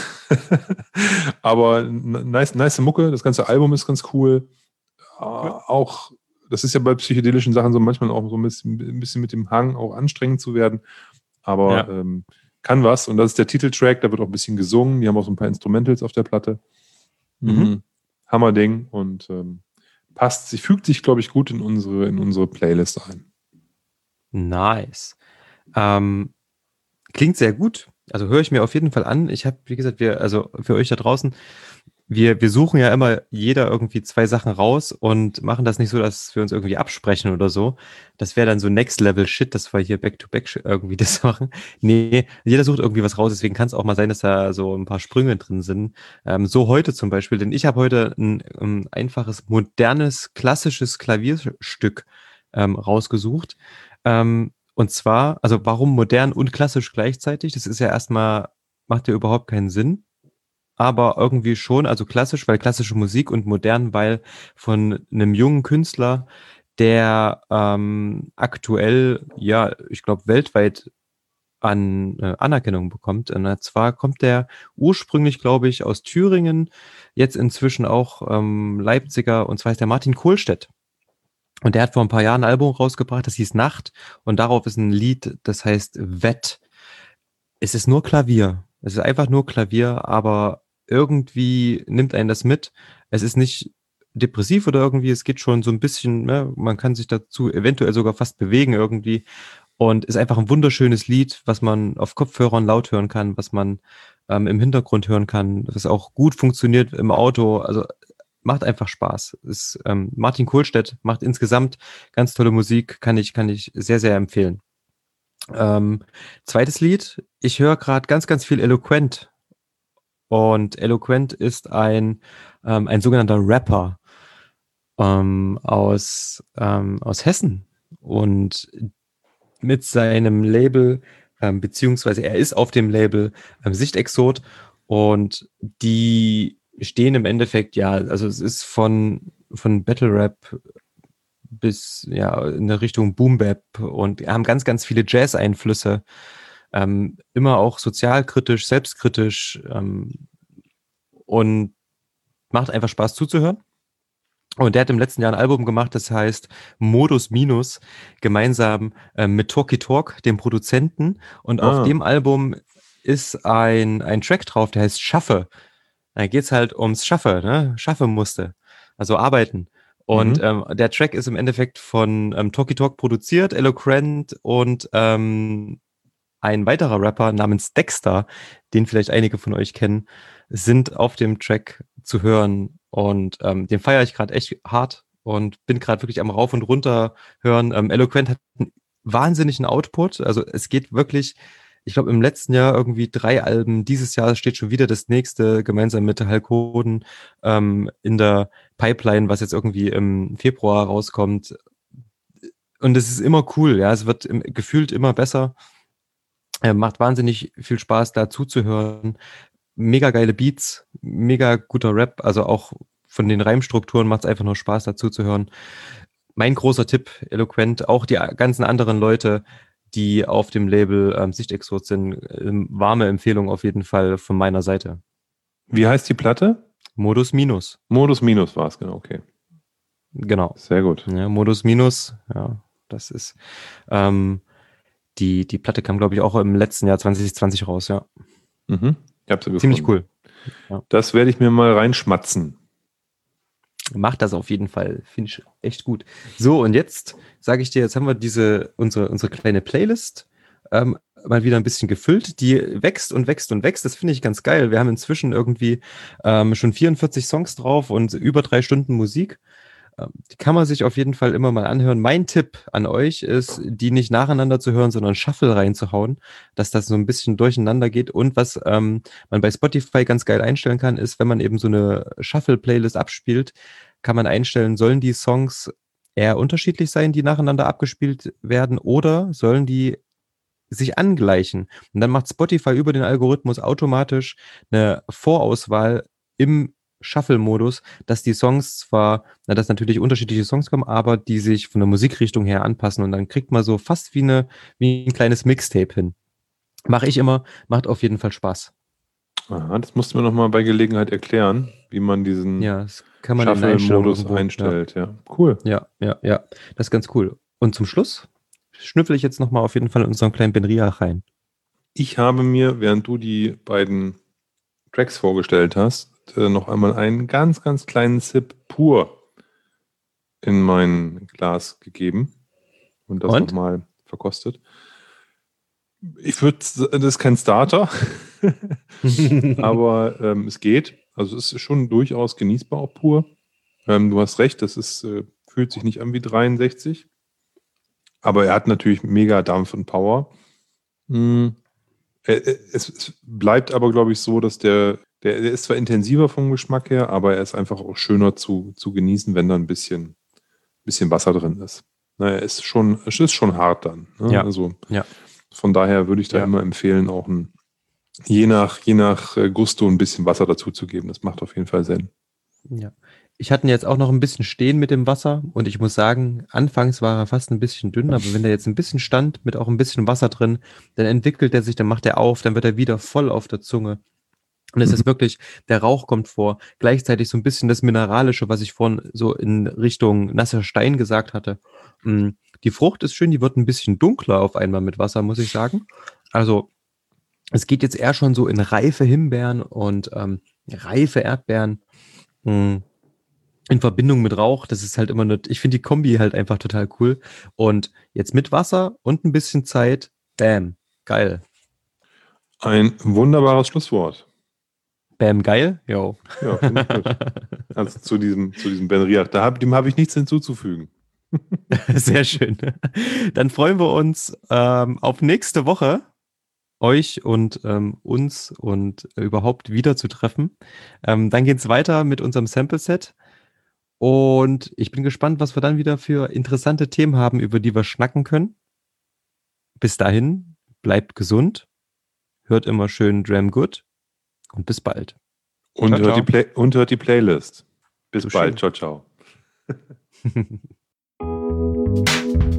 S1: Aber nice Mucke, das ganze Album ist ganz cool. Auch, das ist ja bei psychedelischen Sachen so manchmal auch so ein bisschen mit dem Hang auch anstrengend zu werden. Aber kann was. Und das ist der Titeltrack, da wird auch ein bisschen gesungen. Die haben auch so ein paar Instrumentals auf der Platte. Hammerding und fügt sich, glaube ich, gut in unsere Playlist ein.
S2: Nice. Klingt sehr gut. Also höre ich mir auf jeden Fall an. Ich habe, wie gesagt, also für euch da draußen, wir suchen ja immer jeder irgendwie 2 Sachen raus und machen das nicht so, dass wir uns irgendwie absprechen oder so. Das wäre dann so Next-Level-Shit, dass wir hier Back-to-Back irgendwie das machen. Nee, jeder sucht irgendwie was raus, deswegen kann es auch mal sein, dass da so ein paar Sprünge drin sind. So heute zum Beispiel, denn ich habe heute ein einfaches, modernes, klassisches Klavierstück rausgesucht. Und zwar, also warum modern und klassisch gleichzeitig? Das ist ja erstmal, macht ja überhaupt keinen Sinn. Aber irgendwie schon, also klassisch, weil klassische Musik und modern, weil von einem jungen Künstler, der aktuell, ja, ich glaube, weltweit an Anerkennung bekommt. Und zwar kommt der ursprünglich, glaube ich, aus Thüringen, jetzt inzwischen auch Leipziger, und zwar ist der Martin Kohlstedt. Und der hat vor ein paar Jahren ein Album rausgebracht, das hieß Nacht, und darauf ist ein Lied, das heißt Wett. Es ist nur Klavier. Es ist einfach nur Klavier, aber irgendwie nimmt einen das mit. Es ist nicht depressiv oder irgendwie, es geht schon so ein bisschen, ne, man kann sich dazu eventuell sogar fast bewegen irgendwie, und ist einfach ein wunderschönes Lied, was man auf Kopfhörern laut hören kann, was man im Hintergrund hören kann, was auch gut funktioniert im Auto, also macht einfach Spaß. Martin Kohlstedt macht insgesamt ganz tolle Musik, kann ich sehr, sehr empfehlen. Zweites Lied, ich höre gerade ganz, ganz viel Eloquent. Und Eloquent ist ein sogenannter Rapper aus Hessen. Und mit seinem Label, beziehungsweise er ist auf dem Label Sichtexot, und die stehen im Endeffekt, ja, also es ist von Battle Rap bis ja in der Richtung Boom Bap und haben ganz, ganz viele Jazz-Einflüsse, immer auch sozialkritisch, selbstkritisch, und macht einfach Spaß zuzuhören. Und der hat im letzten Jahr ein Album gemacht, das heißt Modus Minus, gemeinsam mit Talky Talk, dem Produzenten. Und auf dem Album ist ein Track drauf, der heißt Schaffe. Da geht's halt ums Schaffe, ne? Schaffe musste, also arbeiten. Und der Track ist im Endeffekt von Talky Talk produziert, Eloquent und ein weiterer Rapper namens Dexter, den vielleicht einige von euch kennen, sind auf dem Track zu hören und den feiere ich gerade echt hart und bin gerade wirklich am Rauf und Runter hören. Eloquent hat einen wahnsinnigen Output, also es geht wirklich, ich glaube im letzten Jahr irgendwie 3 Alben, dieses Jahr steht schon wieder das nächste gemeinsam mit Hulk Hogan in der Pipeline, was jetzt irgendwie im Februar rauskommt. Und es ist immer cool, ja, es wird gefühlt immer besser. Macht wahnsinnig viel Spaß, da zuzuhören. Mega geile Beats, mega guter Rap, also auch von den Reimstrukturen macht es einfach nur Spaß, dazu zu hören. Mein großer Tipp, Eloquent, auch die ganzen anderen Leute, die auf dem Label Sichtexot sind, warme Empfehlung auf jeden Fall von meiner Seite.
S1: Wie heißt die Platte?
S2: Modus Minus.
S1: Modus Minus war es, genau, okay.
S2: Genau.
S1: Sehr gut.
S2: Ja, Modus Minus, ja, das ist die Platte kam, glaube ich, auch im letzten Jahr 2020 raus, ja.
S1: Mhm. Ich habe sie gefunden.
S2: Ziemlich cool. Ja.
S1: Das werde ich mir mal reinschmatzen.
S2: Macht das auf jeden Fall. Finde ich echt gut. So, und jetzt sage ich dir, jetzt haben wir unsere kleine Playlist mal wieder ein bisschen gefüllt. Die wächst und wächst und wächst. Das finde ich ganz geil. Wir haben inzwischen irgendwie schon 44 Songs drauf und über 3 Stunden Musik. Die kann man sich auf jeden Fall immer mal anhören. Mein Tipp an euch ist, die nicht nacheinander zu hören, sondern Shuffle reinzuhauen, dass das so ein bisschen durcheinander geht. Und was man bei Spotify ganz geil einstellen kann, ist, wenn man eben so eine Shuffle-Playlist abspielt, kann man einstellen, sollen die Songs eher unterschiedlich sein, die nacheinander abgespielt werden, oder sollen die sich angleichen? Und dann macht Spotify über den Algorithmus automatisch eine Vorauswahl im Shuffle-Modus, dass die Songs zwar, dass natürlich unterschiedliche Songs kommen, aber die sich von der Musikrichtung her anpassen, und dann kriegt man so fast wie ein kleines Mixtape hin. Mache ich immer, macht auf jeden Fall Spaß.
S1: Aha, das musst du mir nochmal bei Gelegenheit erklären, wie man diesen
S2: Ja, das kann man in den
S1: Shuffle-Modus
S2: Einstellungen
S1: einstellt. Ja. Cool.
S2: Ja, das ist ganz cool. Und zum Schluss schnüffel ich jetzt nochmal auf jeden Fall in unseren kleinen Ben Riach rein.
S1: Ich habe mir, während du die beiden Tracks vorgestellt hast, noch einmal einen ganz, ganz kleinen Sip pur in mein Glas gegeben und das nochmal verkostet. Ich würde, das ist kein Starter, aber es geht. Also es ist schon durchaus genießbar auch pur. Du hast recht, das ist, fühlt sich nicht an wie 63, aber er hat natürlich mega Dampf und Power. Es bleibt aber, glaube ich, so, dass der ist zwar intensiver vom Geschmack her, aber er ist einfach auch schöner zu genießen, wenn da ein bisschen Wasser drin ist. Naja, es ist schon hart dann. Ne?
S2: Ja.
S1: Also
S2: Ja.
S1: von daher würde ich da immer empfehlen, auch je nach Gusto ein bisschen Wasser dazu zu geben. Das macht auf jeden Fall Sinn.
S2: Ja. Ich hatte ihn jetzt auch noch ein bisschen stehen mit dem Wasser, und ich muss sagen, anfangs war er fast ein bisschen dünn, aber wenn der jetzt ein bisschen stand mit auch ein bisschen Wasser drin, dann entwickelt er sich, dann macht er auf, dann wird er wieder voll auf der Zunge. Und es ist wirklich, der Rauch kommt vor, gleichzeitig so ein bisschen das Mineralische, was ich vorhin so in Richtung nasser Stein gesagt hatte. Die Frucht ist schön, die wird ein bisschen dunkler auf einmal mit Wasser, muss ich sagen. Also es geht jetzt eher schon so in reife Himbeeren und reife Erdbeeren. In Verbindung mit Rauch, das ist halt immer ich finde die Kombi halt einfach total cool. Und jetzt mit Wasser und ein bisschen Zeit, bam, geil.
S1: Ein wunderbares Schlusswort.
S2: Bam, geil? Jo.
S1: Ja, finde ich gut. Also zu diesem Ben Riach, dem habe ich nichts hinzuzufügen.
S2: Sehr schön. Dann freuen wir uns auf nächste Woche, euch und uns und überhaupt wieder zu treffen. Dann geht es weiter mit unserem Sample-Set. Und ich bin gespannt, was wir dann wieder für interessante Themen haben, über die wir schnacken können. Bis dahin, bleibt gesund, hört immer schön Dram Good und bis bald.
S1: Und
S2: Ciao,
S1: hört die Playlist. Bis
S2: So
S1: bald.
S2: schön.
S1: Ciao, ciao.